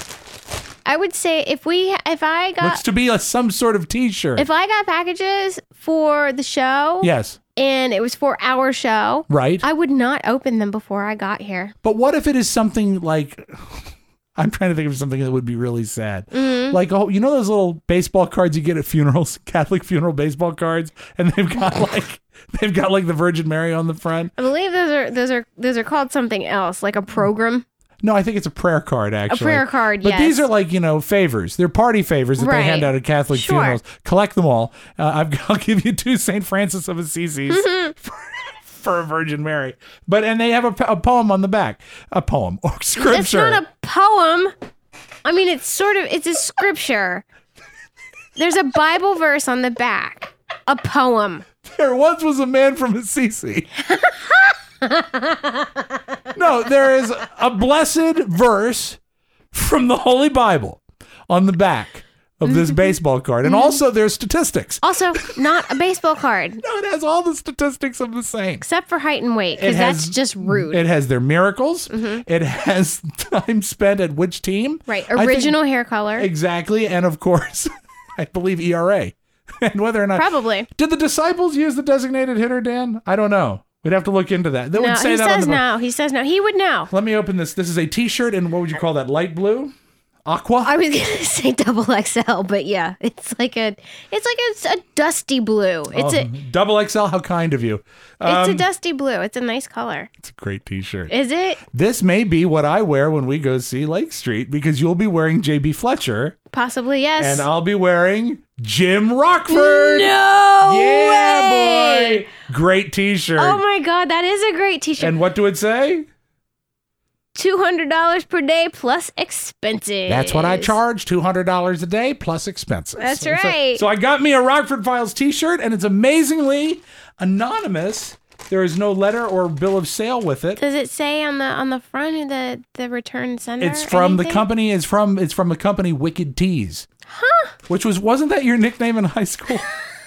I would say if we, if I got, Looks to be a, some sort of t-shirt. if I got packages for the show, Yes. and it was for our show, Right. I would not open them before I got here. But what if it is something like, I'm trying to think of something that would be really sad. Mm-hmm. Like, oh, you know those little baseball cards you get at funerals, Catholic funeral baseball cards, and they've got like, they've got like the Virgin Mary on the front. I believe those are those are those are called something else, like a program. No, I think it's a prayer card, actually. prayer card, But yes. these are like, you know, favors. They're party favors that they Right. hand out at Catholic Sure. funerals. Collect them all. Uh, I've, I'll give you two Saint Francis of Assisi's Mm-hmm. for, for a Virgin Mary. But and they have a, a poem on the back. A poem or scripture. It's not a poem. I mean, it's sort of, it's a scripture. There's a Bible verse on the back. A poem. There once was a man from Assisi. No, there is a blessed verse from the Holy Bible on the back of this baseball card. And also there's statistics. Also, not a baseball card, No, it has all the statistics of the saints. except for height and weight, It because has- that's just rude. It has their miracles. It has time spent at which team. Right. I think- Original hair color. Exactly. And of course, I believe E R A. And whether or not. Probably. Did the disciples use the designated hitter, Dan? I don't know. We'd have to look into that. They No, would say he that on says the. no. He says no. He would know. Let me open this. This is a t-shirt in, what would you call that? Light blue? Aqua? I was gonna say double X L, but yeah, it's like a, it's like a, a dusty blue. It's a, Double X L, how kind of you. it's Um, a dusty blue. It's a nice color. it's a great t-shirt. Is it? This may be what I wear when we go see Lake Street because you'll be wearing J B Fletcher Possibly yes. and I'll be wearing Jim Rockford. No Yeah, way! boy. Great t-shirt. Oh my god, that is a great T-shirt. And what do it say? two hundred dollars per day plus expenses. That's what I charge, two hundred dollars a day plus expenses. That's So- right. So, I got me a Rockford Files t-shirt, and it's amazingly anonymous. There is no letter or bill of sale with it. Does it say on the on the front of the the return sender? It's from the anything? company. It's from it's from the company Wicked Tees. Huh? Which was wasn't that your nickname in high school?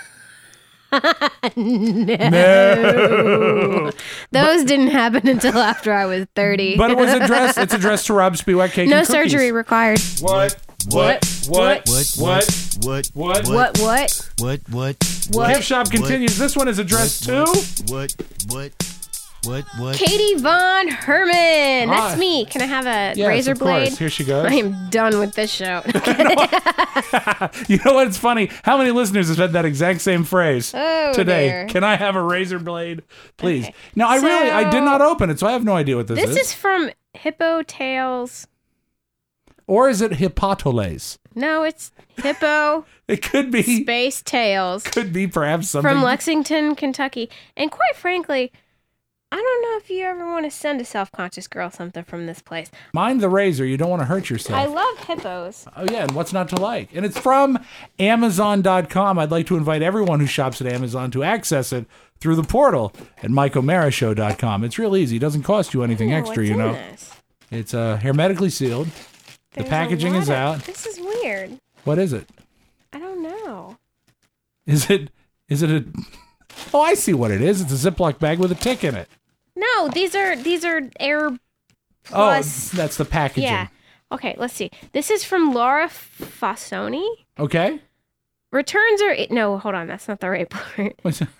no. Those didn't happen until after I was thirty. But it was addressed. It's addressed to Rob Spiewak Cake no and Cookies. surgery required. What? What? What? What? What? What? What? What? What? What? What? What? Gift shop continues. This one is addressed to. What? What? What? What? Katie Von Herman. That's Hi. me. Can I have a Yes, razor of course. blade? Here she goes. I am done with this show. You know what's funny? How many listeners have said that exact same phrase Oh, today? dear. Can I have a razor blade, please? Okay. Now, I really, I did So- not open it, so I have no idea what this, This is from Hippo Tails. Or is it Hippotoles? No, it's Hippo It could be. Space Tails Could be perhaps something. from Lexington, Kentucky. And quite frankly, I don't know if you ever want to send a self-conscious girl something from this place. Mind the razor. You don't want to hurt yourself. I love hippos. Oh, yeah, and what's not to like? And it's from Amazon dot com. I'd like to invite everyone who shops at Amazon to access it through the portal at Mike O'Mara Show dot com. It's real easy. It doesn't cost you anything Ooh, extra, what's you in know. this? It's uh, hermetically sealed. There's a packaging is lot out. of- This is weird. What is it? I don't know. Is it? Is it a? Oh, I see what it is. It's a Ziploc bag with a tick in it. No, these are these are Air Plus. Oh, that's the packaging. Yeah. Okay, let's see. This is from Laura Fassoni. Okay. Returns are no. Hold on, that's not the right part. What's it?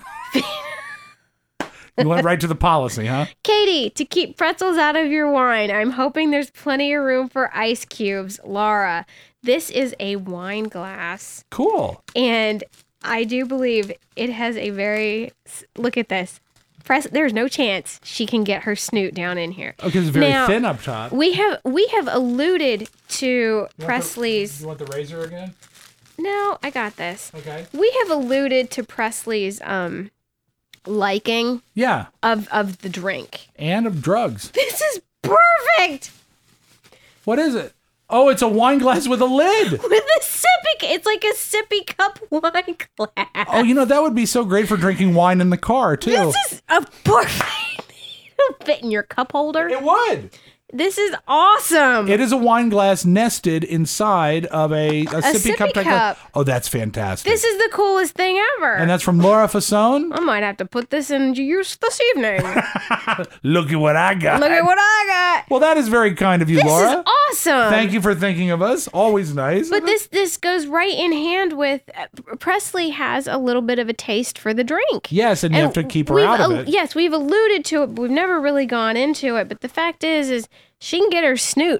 You went right to the policy, huh? Katie, to keep pretzels out of your wine, I'm hoping there's plenty of room for ice cubes. Laura, this is a wine glass, Cool. and I do believe it has a very. Look at this. Press. There's no chance she can get her snoot down in here. Okay, it's very Now, thin up top. We have we have alluded to You want the- Presley's. You want the razor again? No, I got this. Okay. We have alluded to Presley's um liking Yeah, of of the drink. and of drugs. This is perfect What is it? Oh, it's a wine glass with a lid. with a sippy. It's like a sippy cup wine glass. Oh, you know, that would be so great for drinking wine in the car, too. This is a perfect. It'll fit in your cup holder. It would. This is awesome. It is a wine glass nested inside of a, a, sippy, sippy cup. type cup. glass. Oh, that's fantastic. This is the coolest thing ever. and that's from Laura Fassone. I might have to put this in use this evening. Look at what I got. Look at what I got. Well, that is very kind of you, This Laura. is awesome. Thank you for thinking of us. Always nice. But this this goes right in hand with uh, Presley has a little bit of a taste for the drink. Yes, and you have to keep her we've out of al- it. Yes, we've alluded to it, but we've never really gone into it. But the fact is, is she can get her snoot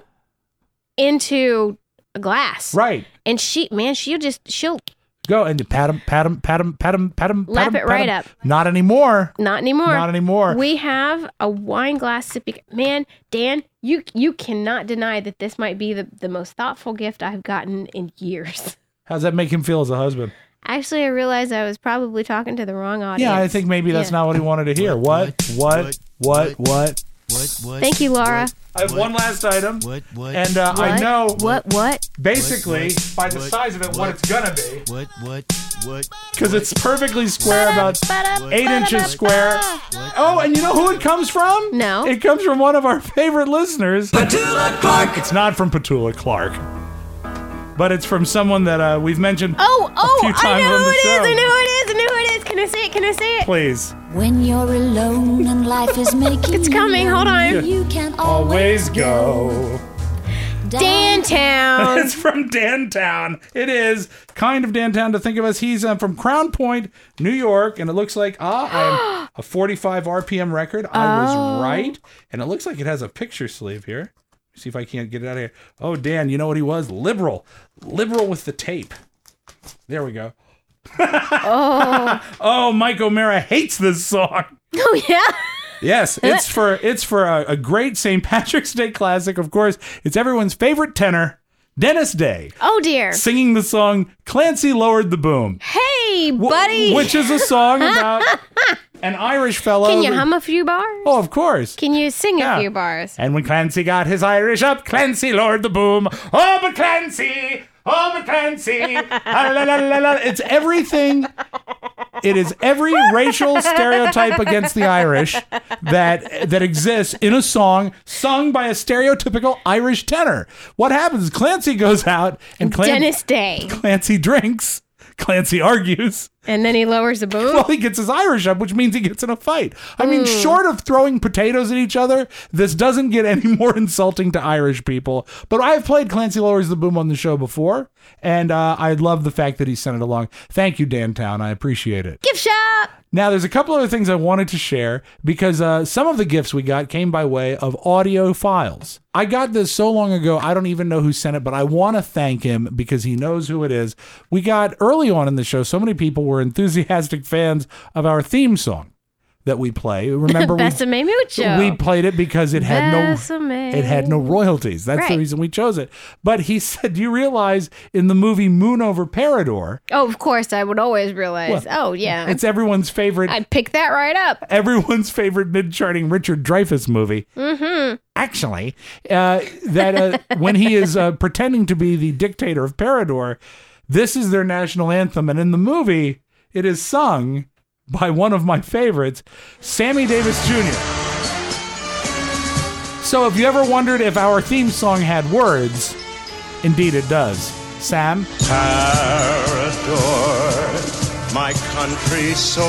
into a glass, Right. and she, man, she'll just she'll Go and pat him, pat him, pat him, pat him, pat him. Lap pat him, it pat right him. up. Not anymore. not anymore. Not anymore. We have a wine glass sippy. Man, Dan, you you cannot deny that this might be the, the most thoughtful gift I've gotten in years. How's that make him feel as a husband? Actually, I realized I was probably talking to the wrong audience. Yeah, I think maybe that's Yeah. not what he wanted to hear. What? What? What? What? What? What? Thank you, Laura. I have one last item. What? What? And uh, I What? know What? What? basically What? by the What? size of it what What? it's gonna be. What? What? What? Because it's perfectly square, about Ba-da, eight ba-da, inches ba-da, square. ba-da. Oh, and you know who it comes from? No. It comes from one of our favorite listeners. Petula Clark. It's not from Petula Clark, but it's from someone that uh, we've mentioned. Oh, oh, few I times know on who the it is. show. I know who it is. I know who it is. Can I say it? Can I say it? Please. When you're alone and life is making It's coming. Hold on. you can Always go. Dantown. It's from Dantown. It is kind of Dantown to think of us. He's uh, from Crown Point, New York, and it looks like ah, I'm a forty-five R P M record. I was Oh. right, and it looks like it has a picture sleeve here. See if I can't get it out of here. Oh, Dan, you know what he was? Liberal, liberal with the tape. There we go. Oh. Oh, Mike O'Mara hates this song. Oh, yeah. Yes, it's for it's for a, a great Saint Patrick's Day classic. Of course, it's everyone's favorite tenor, Dennis Day, Oh, dear. singing the song "Clancy Lowered the Boom," Hey, wh- buddy. which is a song about an Irish fellow. Can you that- hum a few bars? Oh, of course. Can you sing Yeah. a few bars? And when Clancy got his Irish up, Clancy lowered the boom. Oh, but Clancy! Oh, but Clancy! Ah, la, la, la, la. It's everything. It is every racial stereotype against the Irish that that exists in a song sung by a stereotypical Irish tenor. What happens is Clancy goes out and Clan- Dennis Day. Clancy drinks. Clancy argues. And then he lowers the boom. Well, he gets his Irish up, which means he gets in a fight. I mean, short of throwing potatoes at each other, this doesn't get any more insulting to Irish people. But I've played Clancy Lowers the Boom on the show before, and uh, I love the fact that he sent it along. Thank you, Dan Town. I appreciate it. Gift shop. Now, there's a couple other things I wanted to share because uh, some of the gifts we got came by way of audio files. I got this so long ago, I don't even know who sent it, but I want to thank him because he knows who it is. We got early on in the show, so many people were enthusiastic fans of our theme song that we play. Remember, we, Besame Mucho. we played it because it had no Besame. it had no royalties. That's the Right. reason we chose it. But he said, do you realize in the movie Moon Over Parador, Oh, of course, I would always realize. Well, oh, yeah. it's everyone's favorite I'd pick that right up. everyone's favorite mid-charting Richard Dreyfuss movie. Mm-hmm. Actually, uh, that uh, when he is uh, pretending to be the dictator of Parador, this is their national anthem, and in the movie, it is sung by one of my favorites, Sammy Davis Junior So if you ever wondered if our theme song had words, indeed it does. Sam? Parador, my country so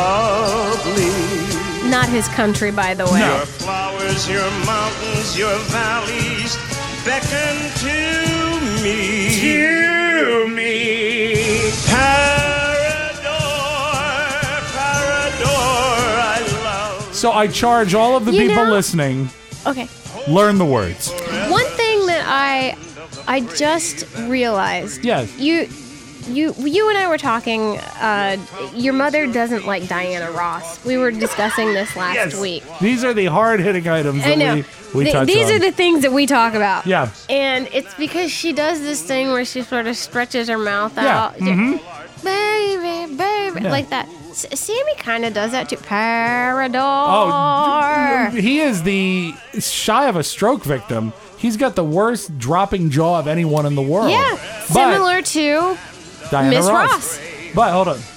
lovely. Not his country, by the way. No. Your flowers, your mountains, your valleys beckon to me. To me. Parador, Parador, I love. So I charge all of the You people know- listening, Okay. learn the words. One thing that I I just realized. Yes. You you you and I were talking, uh, your mother doesn't like Diana Ross. We were discussing this last week. These are the hard-hitting items I that know. we, we Th- touch these on. are the things that we talk about. Yeah. And it's because she does this thing where she sort of stretches her mouth Yeah, out. Baby, baby, Yeah. like that. S- Sammy kind of does that too. Parador. Oh, d- he is the shy of a stroke victim. He's got the worst dropping jaw of anyone in the world. Yeah, But similar to Diana Miss Ross. Ross. But hold on. The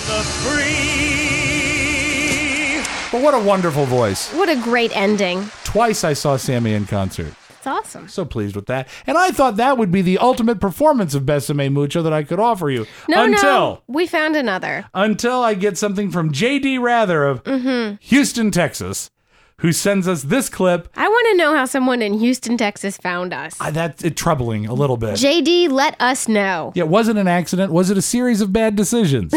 free. But what a wonderful voice. What a great ending. Twice I saw Sammy in concert. It's awesome. So pleased with that. And I thought that would be the ultimate performance of Besame Mucho that I could offer you. No, until no, we found another. until I get something from J D Rather of Mm-hmm. Houston, Texas, who sends us this clip. I want to know how someone in Houston, Texas found us. Uh, that's it, troubling a little bit. J D, let us know. Yeah, was it an accident? Was it a series of bad decisions?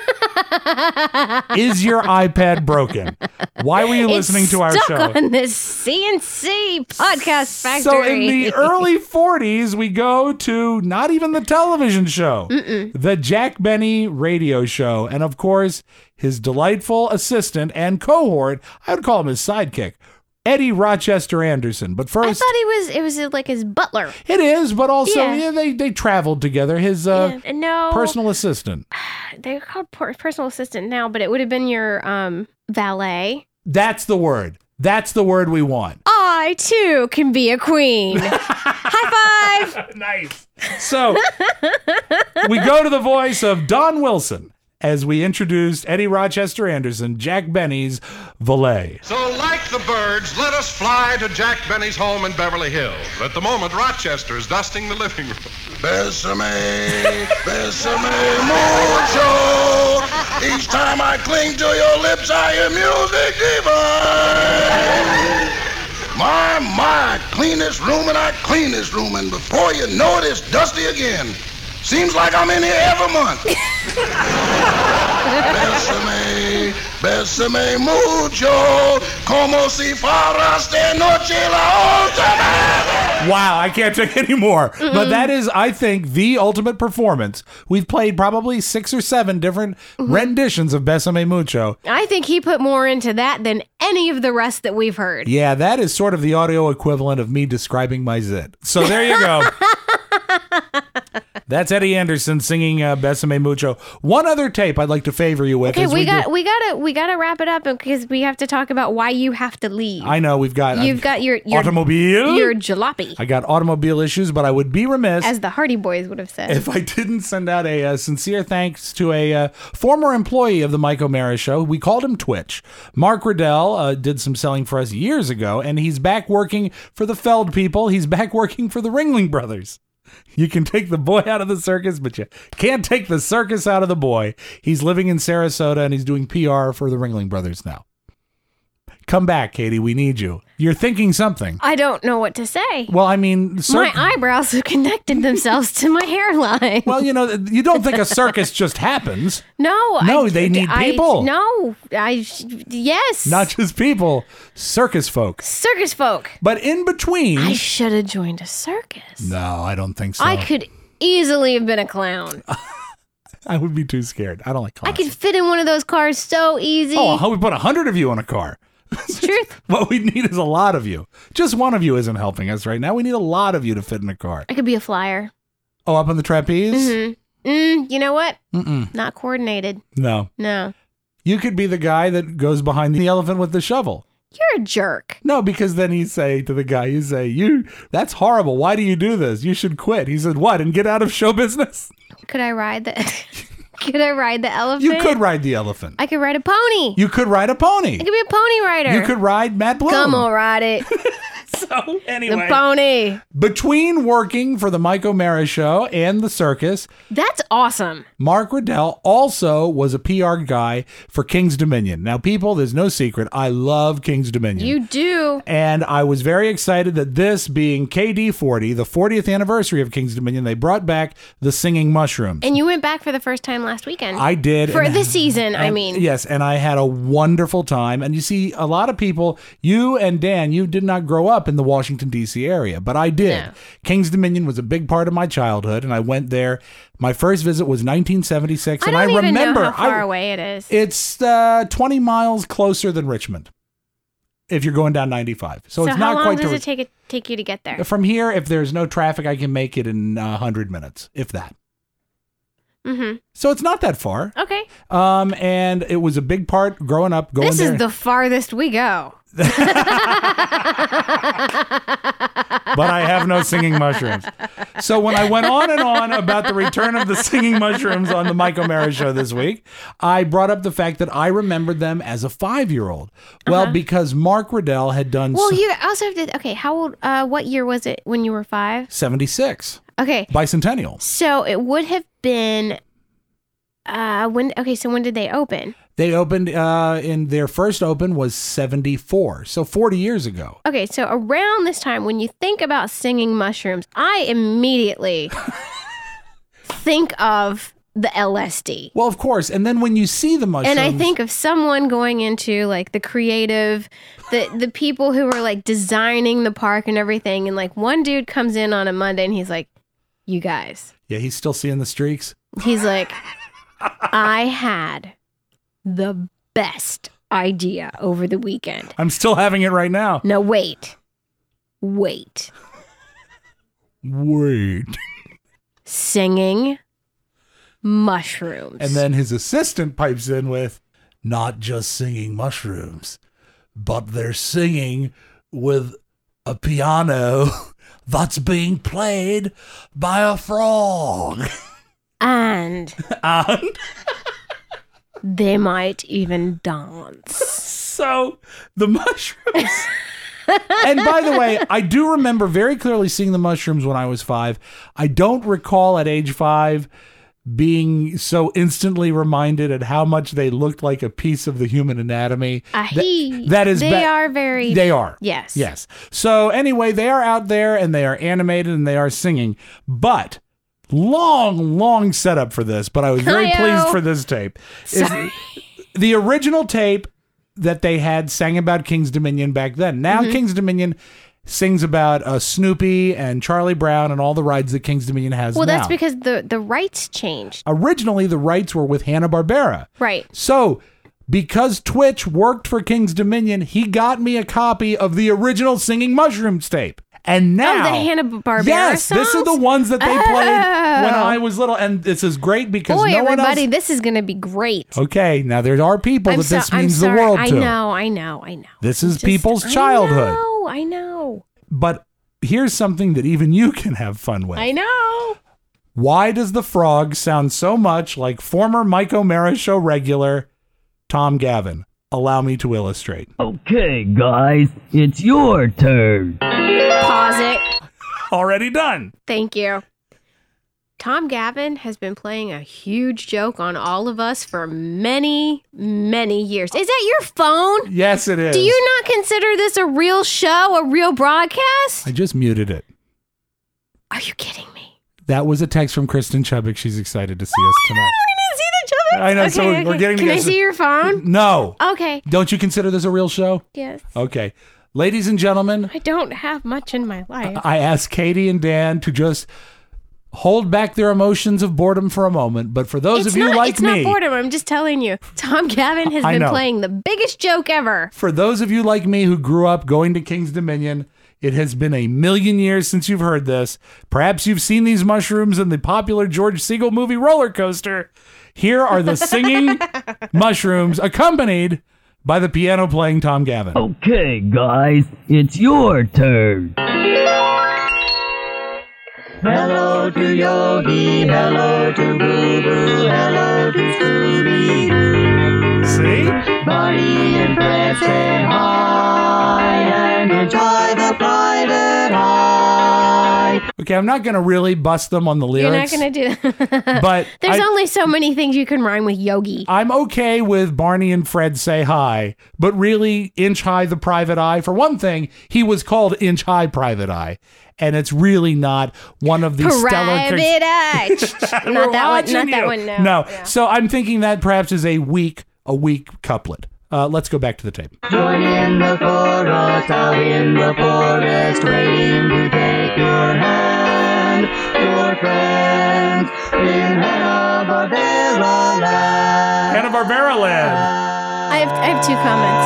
Is your iPad broken? Why were you listening it's to our stuck show? on this C N C podcast factory. So in the early forties, we go to not even the television show, the Jack Benny radio show. And of course, his delightful assistant and cohort, I would call him his sidekick, Eddie Rochester Anderson. But I first, thought he was. It was like his butler. it is, but also Yeah. yeah, they, they traveled together. His uh, Yeah, no, personal assistant. They're called per- personal assistant now, but it would have been your um valet. That's the word. That's the word we want. I too can be a queen. High five. Nice. So we go to the voice of Don Wilson as we introduced Eddie Rochester Anderson, Jack Benny's valet. So, like the birds, let us fly to Jack Benny's home in Beverly Hills. At the moment, Rochester is dusting the living room. Besame, besame mucho. Each time I cling to your lips, I hear music divine. My, my, clean this room and I clean this room, and before you know it, it's dusty again. Seems like I'm in here every month. Besame, besame mucho, como si fuera esta noche la última. Wow, I can't take any more. But that is, I think, the ultimate performance. We've played probably six or seven different renditions of Besame Mucho. I think he put more into that than any of the rest that we've heard. Yeah, that is sort of the audio equivalent of me describing my zit. So there you go. That's Eddie Anderson singing uh, Besame Mucho. One other tape I'd like to favor you with. Okay, as we, we got do- we gotta we gotta wrap it up because we have to talk about why you have to leave. I know we've got. You've uh, got your, your automobile. Your jalopy, I got automobile issues, but I would be remiss as the Hardy Boys would have said, if I didn't send out a, uh sincere thanks to a uh, former employee of the Mike O'Mara Show. We called him Twitch. Mark Riddell uh, did some selling for us years ago, and he's back working for the Feld people. He's back working for the Ringling Brothers. You can take the boy out of the circus, but you can't take the circus out of the boy. He's living in Sarasota, and he's doing P R for the Ringling Brothers now. Come back, Katie. We need you. You're thinking something. I don't know what to say. Well, I mean... Cir- my eyebrows have connected themselves to my hairline. Well, you know, you don't think a circus just happens. No. No, I, they need I, people. No. I... Yes. Not just people. Circus folk. Circus folk. But in between... I should have joined a circus. No, I don't think so. I could easily have been a clown. I would be too scared. I don't like clowns. I could fit in one of those cars so easy. Oh, how we put a hundred of you in a car. Truth. What we need is a lot of you. Just one of you isn't helping us right now. We need a lot of you to fit in a car. I could be a flyer. Oh, up on the trapeze? Mm-hmm. Mm, you know what? Mm-mm. Not coordinated. No. No. You could be the guy that goes behind the elephant with the shovel. You're a jerk. No, because then you say to the guy, you say, "You, that's horrible. Why do you do this? You should quit." He said, "What, and get out of show business?" Could I ride the... Could I ride the elephant? You could ride the elephant. I could ride a pony. You could ride a pony. I could be a pony rider. You could ride Matt Bloom. Come on, ride it. So, anyway. The pony. Between working for the Mike O'Mara Show and the circus, that's awesome. Mark Riddell also was a P R guy for King's Dominion. Now, people, there's no secret. I love King's Dominion. You do. And I was very excited that this being K D forty, the fortieth anniversary of King's Dominion, they brought back the Singing Mushrooms. And you went back for the first time last weekend. I did. For and, the season, and, I mean. Yes, and I had a wonderful time. And you see, a lot of people, you and Dan, you did not grow up in the Washington, D C area, but I did. No. King's Dominion was a big part of my childhood, and I went there. My first visit was nineteen seventy-six, I and don't I even remember know how far I, away it is. It's uh, twenty miles closer than Richmond if you're going down ninety-five. So, So it's how not long quite does to it take it take you to get there? From here, if there's no traffic, I can make it in uh, one hundred minutes, if that. Mm-hmm. So it's not that far. Okay. Um, and it was a big part growing up. Going This there. is the farthest we go. But I have no singing mushrooms. So when I went on and on about the return of the singing mushrooms on the Mike O'Mara Show this week, I brought up the fact that I remembered them as a five-year-old. Well, Uh-huh. because Mark Riddell had done Well, so- you also have to. Okay, how old? Uh, what year was it when you were five? seventy-six. Okay, Bicentennial. so it would have been. Uh, when? Okay, so when did they open? They opened uh, in their first open was seventy-four, so forty years ago. Okay, so around this time, when you think about singing mushrooms, I immediately think of the L S D. Well, of course. And then when you see the mushrooms, And I think of someone going into like the creative, the the people who are like designing the park and everything. And like one dude comes in on a Monday and he's like, "You guys." Yeah, he's still seeing the streaks. He's like, "I had the best idea over the weekend." I'm still having it right now. No, wait. Wait. Wait. Singing mushrooms. And then his assistant pipes in with, "Not just singing mushrooms, but they're singing with a piano that's being played by a frog." And, And they might even dance. So the mushrooms. And by the way, I do remember very clearly seeing the mushrooms when I was five. I don't recall at age five being so instantly reminded at how much they looked like a piece of the human anatomy. Uh, That- he, that is they ba- are very. They are. Yes. Yes. So anyway, they are out there and they are animated and they are singing. But long, long setup for this, but I was very Hi-yo. pleased for this tape. Is Sorry. the original tape that they had sang about King's Dominion back then. Now Mhm. King's Dominion sings about uh, Snoopy and Charlie Brown and all the rides that King's Dominion has Well, now. that's because the, the rights changed. Originally, the rights were with Hanna-Barbera. Right. So, because Twitch worked for King's Dominion, he got me a copy of the original Singing Mushrooms tape. And now, Oh, the Hanna-Barbera yes, this are songs? the ones that they played Oh. when I was little, and this is great because Boy, no one everybody, else. this is going to be great. Okay, now there are people I'm that so- this I'm means the sorry. world I to. know, I know, I know. This is Just- people's I childhood. know, I know. But here's something that even you can have fun with. I know. Why does the frog sound so much like former Mike O'Mara show regular Tom Gavin? Allow me to illustrate. Okay, guys, it's your turn. Pause it. Already done. Thank you. Tom Gavin has been playing a huge joke on all of us for many, many years. Is that your phone? Yes, it is. Do you not consider this a real show, a real broadcast? I just muted it. Are you kidding me? That was a text from Kristen Chubbuck. She's excited to see us tonight. I'm gonna see the Chubbuck. I know, Okay, so we're, okay. we're getting Can to I see your phone? No. Okay. Don't you consider this a real show? Yes. Okay. Ladies and gentlemen, I don't have much in my life. I asked Katie and Dan to just hold back their emotions of boredom for a moment. But for those it's of you not, like it's me, not boredom. I'm just telling you. Tom Gavin has I been know. playing the biggest joke ever. for those of you like me who grew up going to King's Dominion, it has been a million years since you've heard this. Perhaps you've seen these mushrooms in the popular George Segal movie Roller Coaster. Here are the singing mushrooms accompanied by the piano playing Tom Gavin. Okay, guys, it's your turn. Hello to Yogi, hello to Boo Boo, hello to Scooby-Doo. See? Barney and Fred say hi and enjoy the private high. Okay, I'm not going to really bust them on the lyrics. You're not going to do But There's I- only so many things you can rhyme with Yogi. I'm okay with Barney and Fred say hi, but really, Inch High the Private Eye, for one thing, he was called Inch High Private Eye, and it's really not one of these stellar... Private Eye. We're not that one. watching Not that you. one. No. No. Yeah. So I'm thinking that perhaps is a weak, a weak couplet. Uh, let's go back to the tape. Join in the chorus out in the forest, waiting to take your hand, your friends in Hanna-Barbera land. Hanna-Barbera land. I have I have two comments.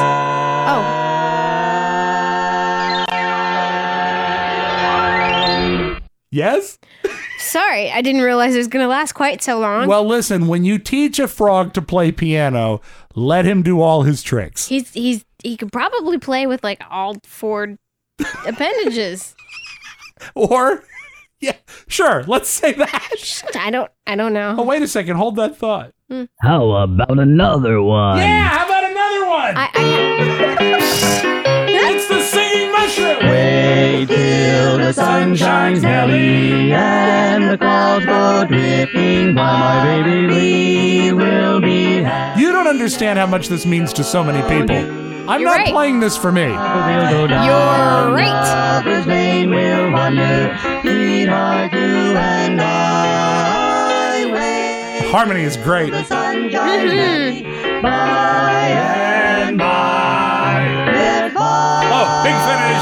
Oh, Yes? sorry. I didn't realize it was going to last quite so long. Well, listen, when you teach a frog to play piano, let him do all his tricks. he's he's he could probably play with like all four appendages. Or, yeah, sure, let's say that. I don't I don't know. Oh, wait a second. Hold that thought. How about another one? Yeah, how about another one? I, I It's the singing mushroom. Wait till the sun shines heavily and the clouds go drifting by, my baby, we will be happy. You don't understand how much this means to so many people. I'm You're not right. playing this for me. We'll go down You're right. Lover's Lane, we'll wander, sweetheart, you and I. Wait Harmony is great. the sun shines heavily by and by. Let Oh, big finish.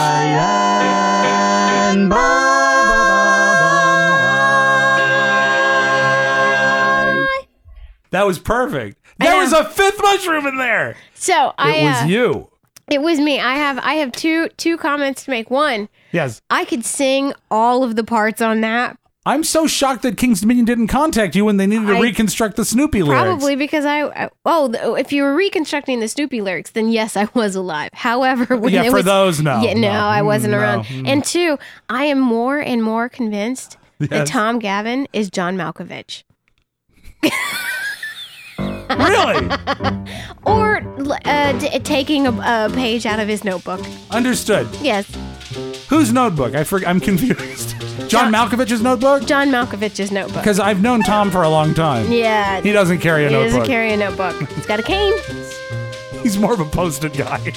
and by. That was perfect. I There know. was a fifth mushroom in there. so I It was uh, you. it was me. I have I have two two comments to make. One, Yes. I could sing all of the parts on that. I'm so shocked that King's Dominion didn't contact you when they needed to I- reconstruct the Snoopy lyrics. Probably because I, I oh th- if you were reconstructing the Snoopy lyrics, then yes, I was alive. However, when Yeah, it for was, those, no. yeah, no, No. I wasn't Mm, no. around. Mm. And two, I am more and more convinced that Yes. Tom Gavin is John Malkovich, Really? or uh, t- taking a, a page out of his notebook. Understood. Yes, Whose notebook? I for- I'm confused. John Malkovich's notebook? John Malkovich's notebook. Because I've known Tom for a long time. Yeah, He doesn't carry a he notebook. doesn't carry a notebook. He's got a cane. He's more of a post-it guy.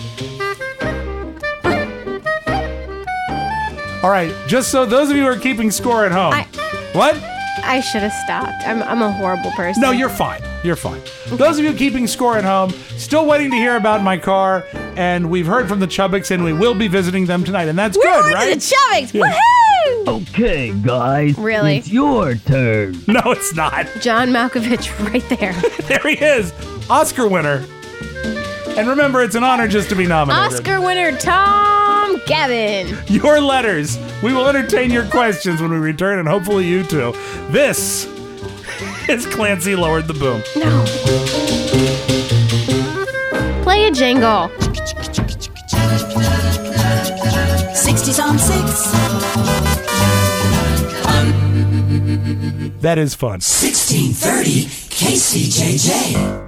All right, just so those of you who are keeping score at home. I- What? I should have stopped. I'm I'm a horrible person. No, you're fine. You're fine. Those of you keeping score at home, still waiting to hear about my car, and we've heard from the Chubbucks, and we will be visiting them tonight, and that's We're good, on right? to the Chubbucks. Yeah. Woohoo! Okay, guys. Really? It's your turn. No, it's not. John Malkovich, right there. There he is, Oscar winner. And remember, it's an honor just to be nominated. Oscar winner Tom Gavin. Your letters. We will entertain your questions when we return, and hopefully you too. This is Clancy Lowered the Boom. No. Play a jingle. sixties on six. That is fun. sixteen thirty K C J J.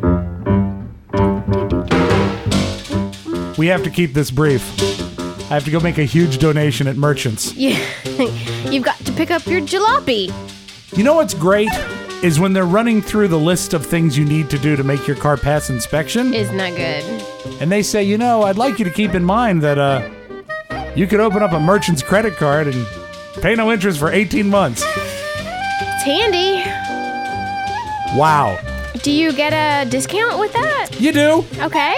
We have to keep this brief. I have to go make a huge donation at Merchants. Yeah. You've got to pick up your jalopy. You know what's great? Is when they're running through the list of things you need to do to make your car pass inspection. Isn't that good? And they say, you know, I'd like you to keep in mind that uh, you could open up a Merchant's credit card and pay no interest for eighteen months. It's handy. Wow. Do you get a discount with that? You do. Okay.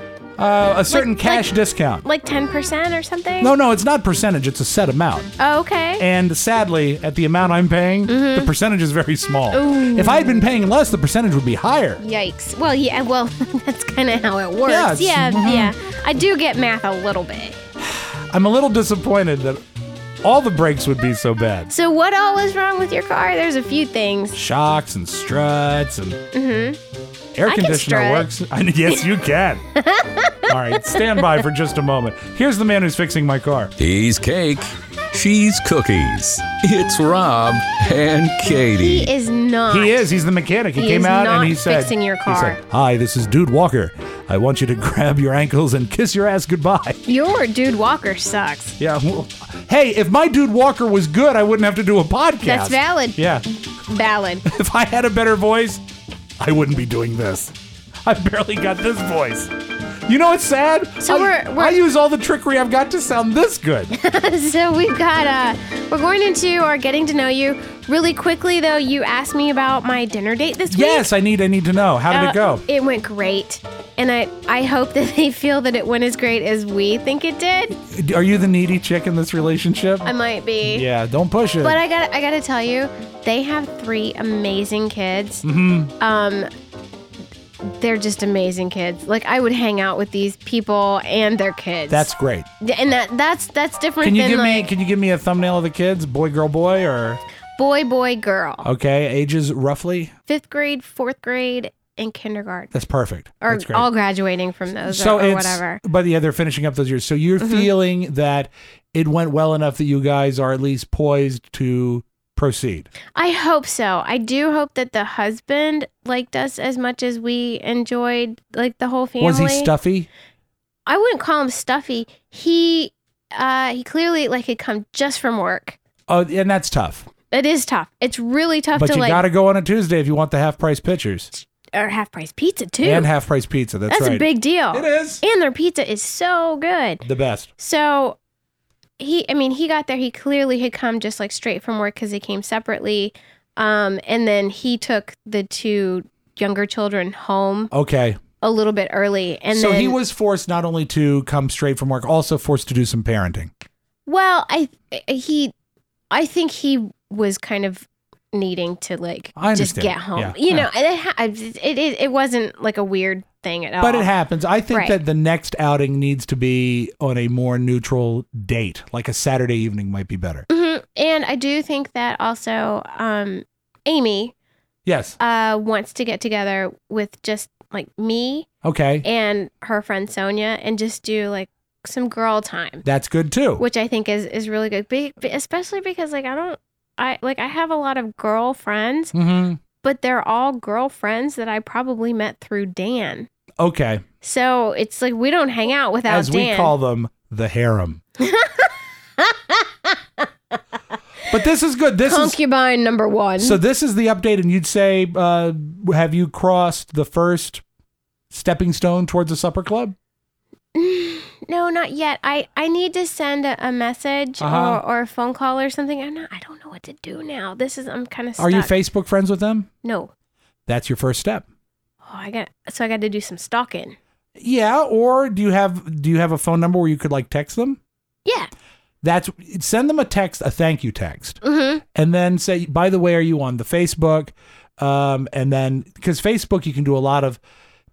Uh, a certain Like- cash like- discount. Like ten percent or something? No, no, it's not percentage. It's a set amount. Oh, okay. And sadly, at the amount I'm paying, Mhm. the percentage is very small. Ooh. If I had been paying less, the percentage would be higher. Yikes. Well, yeah, well, that's kind of how it works. Yeah, Yeah, it's- yeah, mhm. I do get math a little bit. I'm a little disappointed that all the brakes would be so bad. So what all is wrong with your car? There's a few things. Shocks and struts and Mm-hmm. air I can conditioner strut. works. I, yes, you can. All right, stand by for just a moment. Here's the man who's fixing my car. He's Cake. She's Cookies. It's Rob and Katie. He is not. He is. He's the mechanic. He, He came is out not and he said, fixing your he car. said, "Hi, this is Dude Walker. I want you to grab your ankles and kiss your ass goodbye." Your Dude Walker sucks. Yeah. Well, hey, if my Dude Walker was good, I wouldn't have to do a podcast. That's valid. Yeah. Valid. If I had a better voice, I wouldn't be doing this. I barely got this voice. You know what's sad? So I, we're- we're- I use all the trickery I've got to sound this good. So we've got, uh, we're going into our getting to know you. Really quickly, though, you asked me about my dinner date this week. Yes, I need I need to know. How did Uh, it go? It went great. And I, I hope that they feel that it went as great as we think it did. Are you the needy chick in this relationship? I might be. Yeah, don't push it. But I got I got to tell you, they have three amazing kids. Mm-hmm. Um, they're just amazing kids. Like I would hang out with these people and their kids. That's great. and that that's that's different Can you than give me like can you give me a thumbnail of the kids? Boy, girl, boy, or boy, boy, girl. okay, ages roughly? Fifth grade, fourth grade, and kindergarten. That's perfect. Or That's great. all graduating from those so or, or it's, whatever. But yeah, they're finishing up those years. So you're Mhm. feeling that it went well enough that you guys are at least poised to proceed. I hope so. I do hope that the husband liked us as much as we enjoyed like the whole family. Was he stuffy? I wouldn't call him stuffy. He uh he clearly like had come just from work. Oh, and that's tough. It is tough. It's really tough But to you like got to go on a Tuesday if you want the half price pitchers or half price pizza too. and half price pizza. That's, That's right. a big deal. It is. And their pizza is so good. The best. So he, I mean, he got there. He clearly had come just like straight from work because they came separately. Um, and then he took the two younger children home Okay. a little bit early. And so then, he was forced not only to come straight from work, also forced to do some parenting. well, I, he, I think he was kind of needing to like I just understand. get home. Yeah. You Yeah. know, it, ha- it, it, it wasn't like a weird thing at all. But it happens. I think Right. that the next outing needs to be on a more neutral date, like a Saturday evening might be better. hmm And I do think that also, um, Amy, Yes. uh, wants to get together with just like me Okay. and her friend Sonia and just do like some girl time, That's good too. which I think is, is really good. Be, be- especially because like I don't, I like I have a lot of girlfriends, Mm-hmm. but they're all girlfriends that I probably met through Dan. Okay. So it's like we don't hang out without As Dan. we call them, the harem. But this is good. This is Concubine number one. so. This is the update, and you'd say, uh, have you crossed the first stepping stone towards a supper club? No, not yet. I, I need to send a, a message Uh-huh. or, or a phone call or something. I'm not, I don't know what to do now. This is I'm kind of stuck. Are you Facebook friends with them? No. That's your first step. Oh, I got so I got to do some stalking. Yeah, or do you have do you have a phone number where you could like text them? Yeah. That's send them a text, a thank you text, Mm-hmm. and then say, by the way, are you on the Facebook? Um, and then because Facebook, you can do a lot of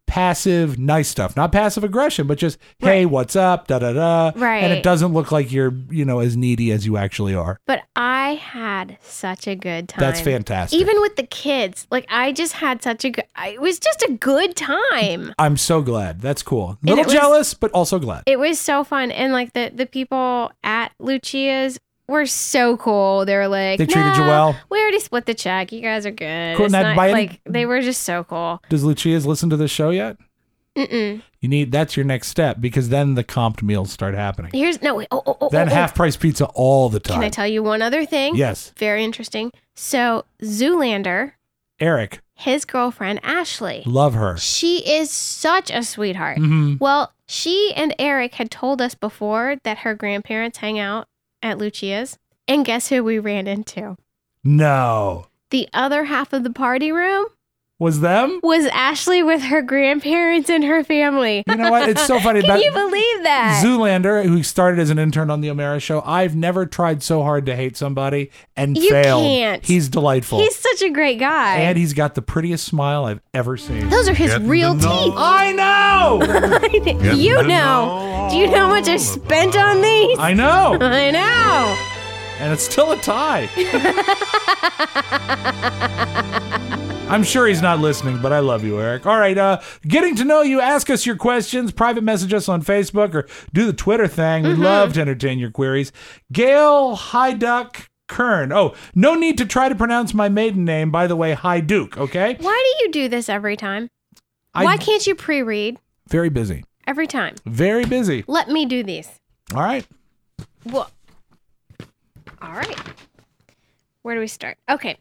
passive, nice stuff. Not passive aggression, but just, hey, Right. what's up, da-da-da. Right. And it doesn't look like you're, you know, as needy as you actually are. But I had such a good time. That's fantastic. Even with the kids. Like, I just had such a good, I- it was just a good time. I'm so glad. That's cool. A little it was- jealous, but also glad. It was so fun. And, like, the, the people at Lucia's were so cool. They were like, They treated "No, you well?" We already split the check. You guys are good. Cool. It's Now, not, by any- like, they were just so cool. Does Lucia's listen to this show yet? Mm-mm. You need, that's your next step, because then the comped meals start happening. Here's, no, wait. Oh, oh, oh, Then oh, oh. half price pizza all the time. Can I tell you one other thing? Yes. Very interesting. So, Zoolander, Eric, his girlfriend, Ashley. love her. She is such a sweetheart. Mhm. Well, she and Eric had told us before that her grandparents hang out at Lucia's. And guess who we ran into? No. The other half of the party room Was them? was Ashley with her grandparents and her family. You know what? It's so funny. Can about you believe that? Zoolander, who started as an intern on the O'Mara show, I've never tried so hard to hate somebody and You failed. can't. He's delightful. He's such a great guy. and he's got the prettiest smile I've ever seen. Those are his Getting real to know- teeth. I know! you to know. know Do you know how much I spent on these? I know! I know. And it's still a tie. I'm sure he's not listening, but I love you, Eric. All right, uh, getting to know you. Ask us your questions. Private message us on Facebook or do the Twitter thing. We'd love to entertain your queries. Gail Hyduck Kern. Oh, no need to try to pronounce my maiden name. By the way, Hyduck, okay? Why do you do this every time? I- Why can't you pre-read Very busy. every time? Very busy. Let me do these. All right. Well, all right. Where do we start? Okay.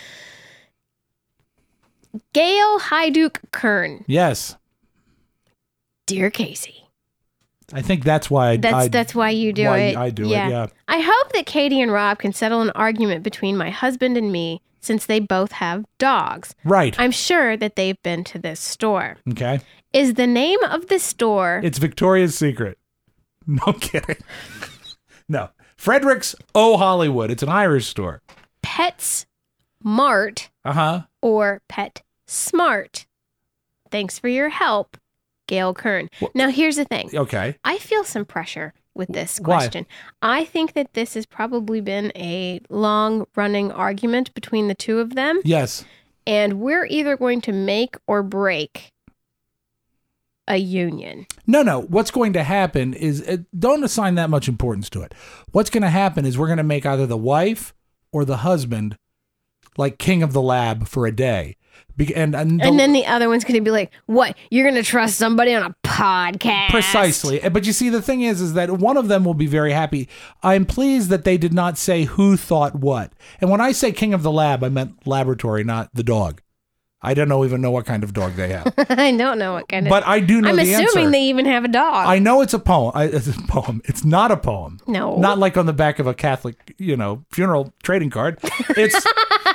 Gail Hyduck Kern. Yes. Dear Casey. I think that's why I, That's I, that's why you do why it. I do it, yeah. I hope that Katie and Rob can settle an argument between my husband and me since they both have dogs. Right. I'm sure that they've been to this store. Okay. Is the name of the store It's Victoria's Secret. No kidding. No. Frederick's O Hollywood. It's an Irish store. Pets Mart Uh-huh. or Pet Smart? Thanks for your help, Gail Kern. Now, here's the thing. Okay. I feel some pressure with this Why? question. I think that this has probably been a long-running argument between the two of them, Yes. and we're either going to make or break a union. No, no. What's going to happen is uh, don't assign that much importance to it. What's going to happen is we're going to make either the wife or the husband like king of the lab for a day. Be- and and, the- And then the other one's going to be like, what? You're going to trust somebody on a podcast? Precisely. But you see, the thing is, is that one of them will be very happy. I'm pleased that they did not say who thought what. And when I say king of the lab, I meant laboratory, not the dog. I don't know, even know what kind of dog they have. I don't know what kind of... But I do know I'm the assuming answer. they even have a dog. I know it's a poem. I, it's a poem. It's not a poem. No. Not like on the back of a Catholic, you know, funeral trading card. It's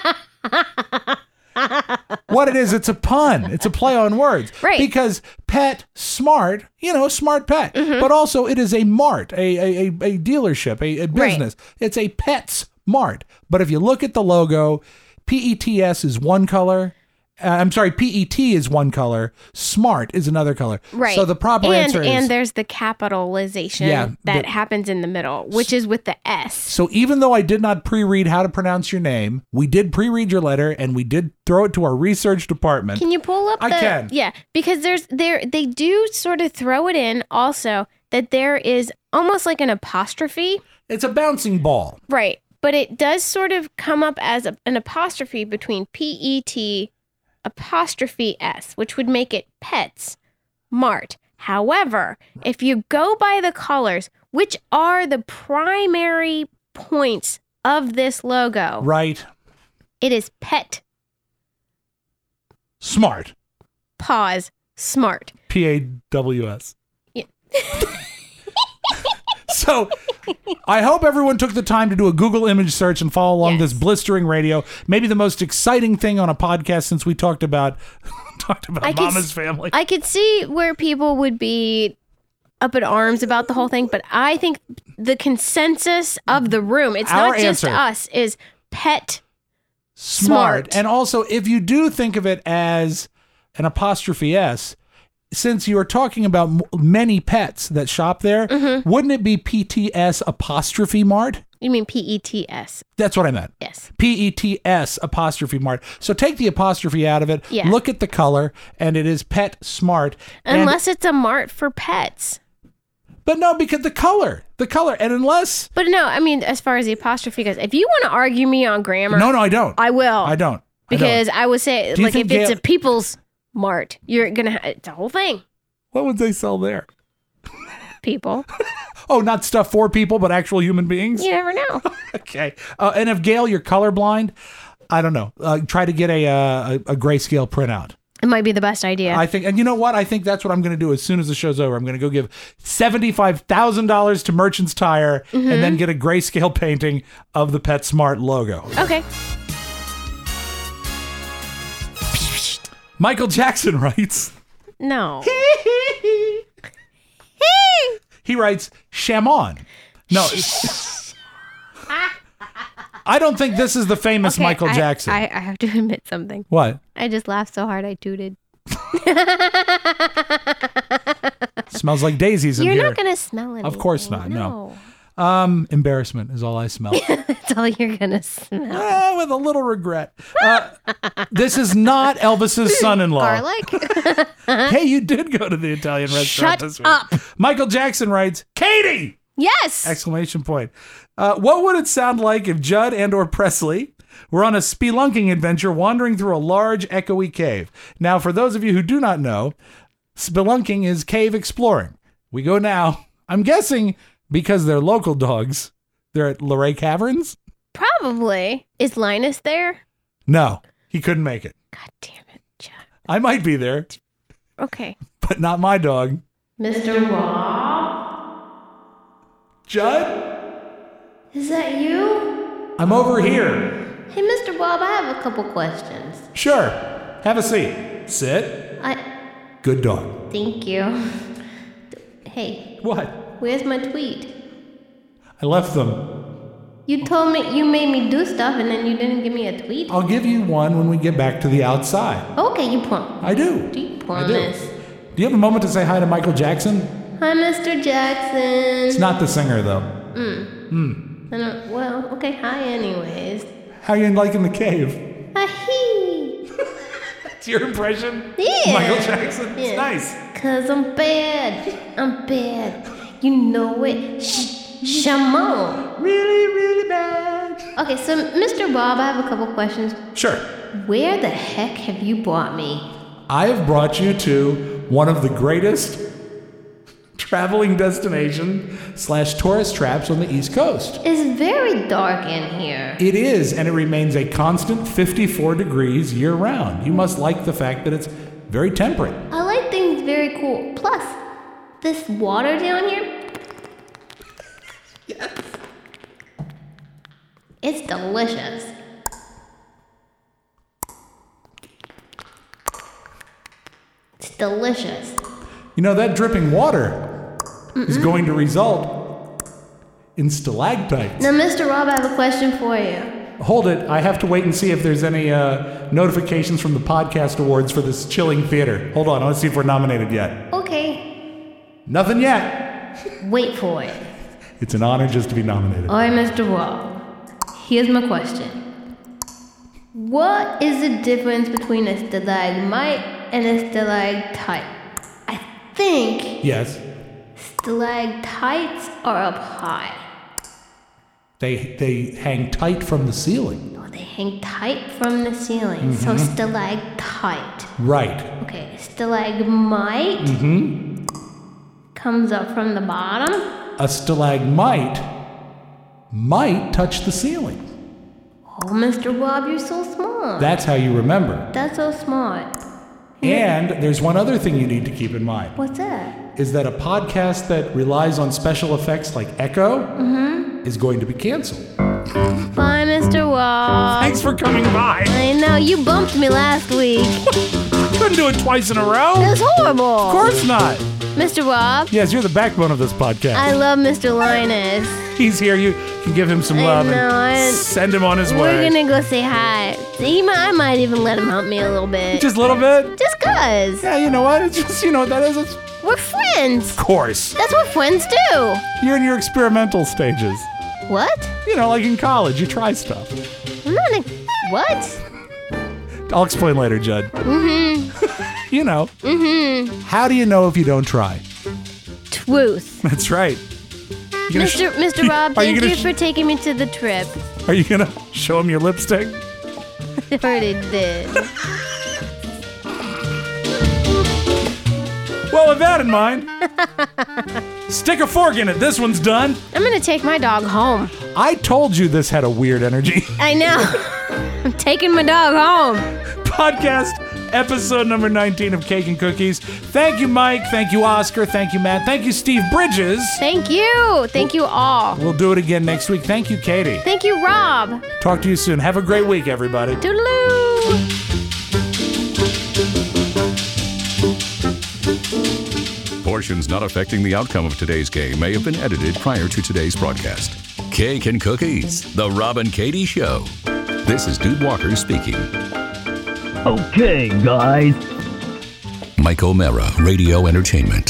what it is. It's a pun. It's a play on words. Right. Because pet smart, you know, smart pet. Mm-hmm. But also it is a mart, a a, a, a dealership, a, a business. It's a Pets Mart. But if you look at the logo, P E T S is one color. Uh, I'm sorry, P E T is one color. Smart is another color. Right. So the proper and, answer is... And there's the capitalization Yeah, that the- happens in the middle, which is with the S. So even though I did not pre-read how to pronounce your name, we did pre-read your letter and we did throw it to our research department. Can you pull up I the... can. Yeah, because there's there they do sort of throw it in also that there is almost like an apostrophe. It's a bouncing ball. Right. But it does sort of come up as a, an apostrophe between P E T apostrophe S, which would make it Pets Mart. However, if you go by the colors, which are the primary points of this logo, Right. it is Pet Smart. Pause Smart. P A W S. Yeah. So I hope everyone took the time to do a Google image search and follow along Yes. this blistering radio. Maybe the most exciting thing on a podcast since we talked about talked about I could Mama's s- family. I could see where people would be up in arms about the whole thing, but I think the consensus of the room, it's Our not just answer. us, is Pet Smart. Smart. And also, if you do think of it as an apostrophe S, since you are talking about m- many pets that shop there, Mm-hmm. wouldn't it be P T S apostrophe Mart? You mean P E T S? That's what I meant. Yes. P E T S apostrophe Mart. So take the apostrophe out of it. Yeah. Look at the color, and it is Pet Smart. And- Unless it's a mart for pets. But no, because the color, the color, and unless... But no, I mean, as far as the apostrophe goes, if you want to argue me on grammar... No, no, I don't. I will. I don't. Because I, don't. I would say, Do you like, think if it's Gail- a people's mart, you're going to have... It's a whole thing. What would they sell there? People. Oh, not stuff for people, but actual human beings? You never know. Okay. Uh, and if, Gail, you're colorblind, I don't know. Uh, try to get a, uh, a a grayscale printout. It might be the best idea. I think, and you know what? I think that's what I'm going to do as soon as the show's over. I'm going to go give seventy-five thousand dollars to Merchant's Tire Mm-hmm. and then get a grayscale painting of the PetSmart logo. Okay. Michael Jackson writes. No. He writes, Shamon. No. I don't think this is the famous Okay, Michael I- Jackson. I, I have to admit something. What? I just laughed so hard I tooted. Smells like daisies in You're here. not going to smell anything. Of course not, no. Um, embarrassment is all I smell. That's all you're going to smell. Eh, with a little regret. Uh, this is not Elvis's son-in-law. Garlic? Hey, you did go to the Italian restaurant Shut this week. up. Michael Jackson writes, Katie! Yes. Exclamation point. Uh, what would it sound like if Judd and or Presley were on a spelunking adventure wandering through a large, echoey cave? Now, for those of you who do not know, spelunking is cave exploring. We go now, I'm guessing because they're local dogs, they're at Luray Caverns? Probably. Is Linus there? No, he couldn't make it. God damn it, Judd. I might be there, Okay. but not my dog. Mister Rob? Judd? Is that you? I'm over here. Hey, Mister Bob, I have a couple questions. Sure. Have a seat. Sit. I... Good dog. Thank you. Hey, What? where's my tweet? I left them. You told me you made me do stuff and then you didn't give me a tweet? I'll give you one when we get back to the outside. Okay, you promise. I do. Do you I do. promise? Do you have a moment to say hi to Michael Jackson? Hi, Mister Jackson. It's not the singer, though. Mm. Hmm. I don't, well, okay, hi anyways. How you liking the cave? Hi-hee. That's your impression? Yeah. Michael Jackson? Yeah. It's nice. Cause I'm bad. I'm bad. You know it. Sh- Shamon. Really, really bad. Okay, so Mister Bob, I have a couple questions. Sure. Where the heck have you brought me? I have brought you to one of the greatest traveling destination slash tourist traps on the East Coast. It's very dark in here. It is, and it remains a constant fifty-four degrees year round. You must like the fact that it's very temperate. I like things very cool. Plus, this water down here. Yes. It's delicious. It's delicious. You know, that dripping water Mm-mm. is going to result in stalactites. Now, Mister Rob, I have a question for you. Hold it. I have to wait and see if there's any uh, notifications from the podcast awards for this chilling theater. Hold on. I want to see if we're nominated yet. Okay. Nothing yet. Wait for it. It's an honor just to be nominated. All right, Mister Rob. Here's my question. What is the difference between a stalagmite and a stalactite? I think Yes. stalactites are up high. They they hang tight from the ceiling. No, they hang tight from the ceiling. So Mhm. stalactite. Right. Okay, stalagmite Mm-hmm. comes up from the bottom. A stalagmite might touch the ceiling. Oh, Mister Bob, you're so smart. That's how you remember. That's so smart. And there's one other thing you need to keep in mind. What's that? Is that a podcast that relies on special effects like echo Mm-hmm. is going to be canceled. Bye, Mister Wall. Thanks for coming by. I know, you bumped me last week. Couldn't do it twice in a row. It was horrible. Of course not. Mister Rob? Yes, you're the backbone of this podcast. I love Mister Linus. He's here. You can give him some I love know, and I- send him on his We're way. gonna go say hi. He might, I might even let him help me a little bit. Just a little bit? Just cuz. Yeah, you know what? It's just, you know what that is? It's, We're friends. of course. That's what friends do. You're in your experimental stages. What? You know, like in college, you try stuff. I'm not in, what? I'll explain later, Judd. Mm-hmm. You know. Mm-hmm. How do you know if you don't try? Truth. That's right. You gonna Mister sh- Mister Rob, Are you thank gonna you sh- for taking me to the trip. Are you gonna show him your lipstick? I already did. Well, with that in mind, stick a fork in it. This one's done. I'm gonna take my dog home. I told you this had a weird energy. I know. I'm taking my dog home. Podcast episode number nineteen of Cake and Cookies. Thank you, Mike. Thank you, Oscar. Thank you, Matt. Thank you, Steve Bridges. Thank you. Thank you all. We'll do it again next week. Thank you, Katie. Thank you, Rob. Talk to you soon. Have a great week, everybody. Toodaloo. Portions not affecting the outcome of today's game may have been edited prior to today's broadcast. Cake and Cookies, the Rob and Katie Show. This is Dude Walker speaking. Okay, guys. Mike O'Mara, Radio Entertainment.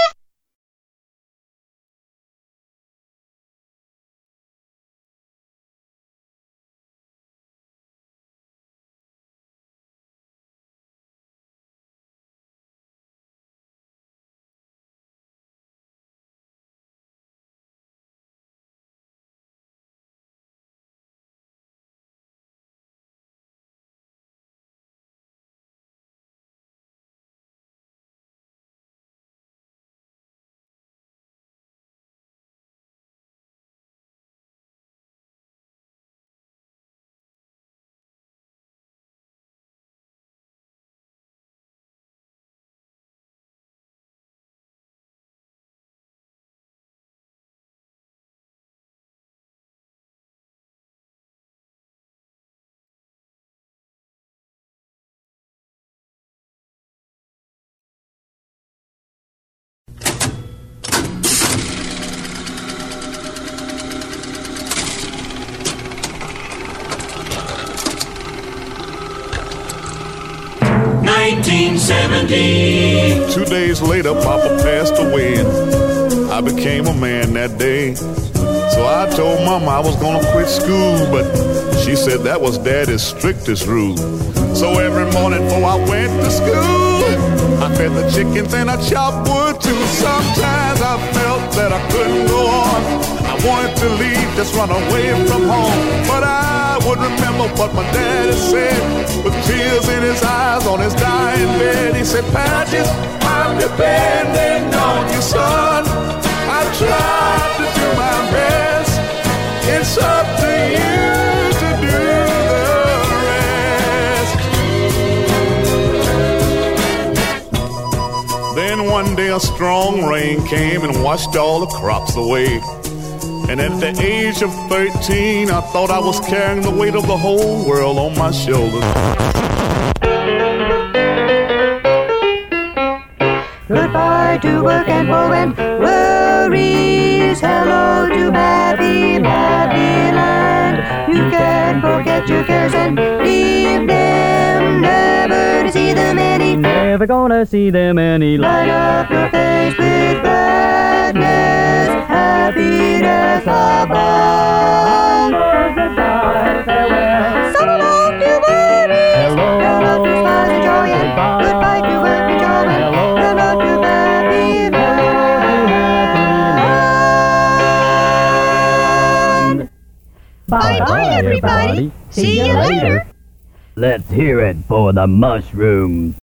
nineteen seventy. Two days later, Papa passed away, and I became a man that day. So I told Mama I was gonna quit school, but she said that was Daddy's strictest rule. So every morning before I went to school, I fed the chickens and I chopped wood too. Sometimes I felt that I couldn't go on. I wanted to leave, just run away from home. But I would remember what my daddy said, with tears in his eyes on his dying bed. He said, Patches, I'm depending on you, son. I tried to do my best. It's up to you to do the rest. Then one day a strong rain came and washed all the crops away. And at the age of thirteen, I thought I was carrying the weight of the whole world on my shoulders. Goodbye to work and woe and worries. Hello to happy, happy land. You can forget your cares and leave them, never to see them any. Never gonna see them any. Light up your face with gladness, happiness abound. Goodbye, farewell. So long to worries. Hello. Hello to smiles and joy and goodbye, goodbye to work and joy and hello. Hello to happy land. Bye bye, everybody. See you later. Let's hear it for the mushrooms.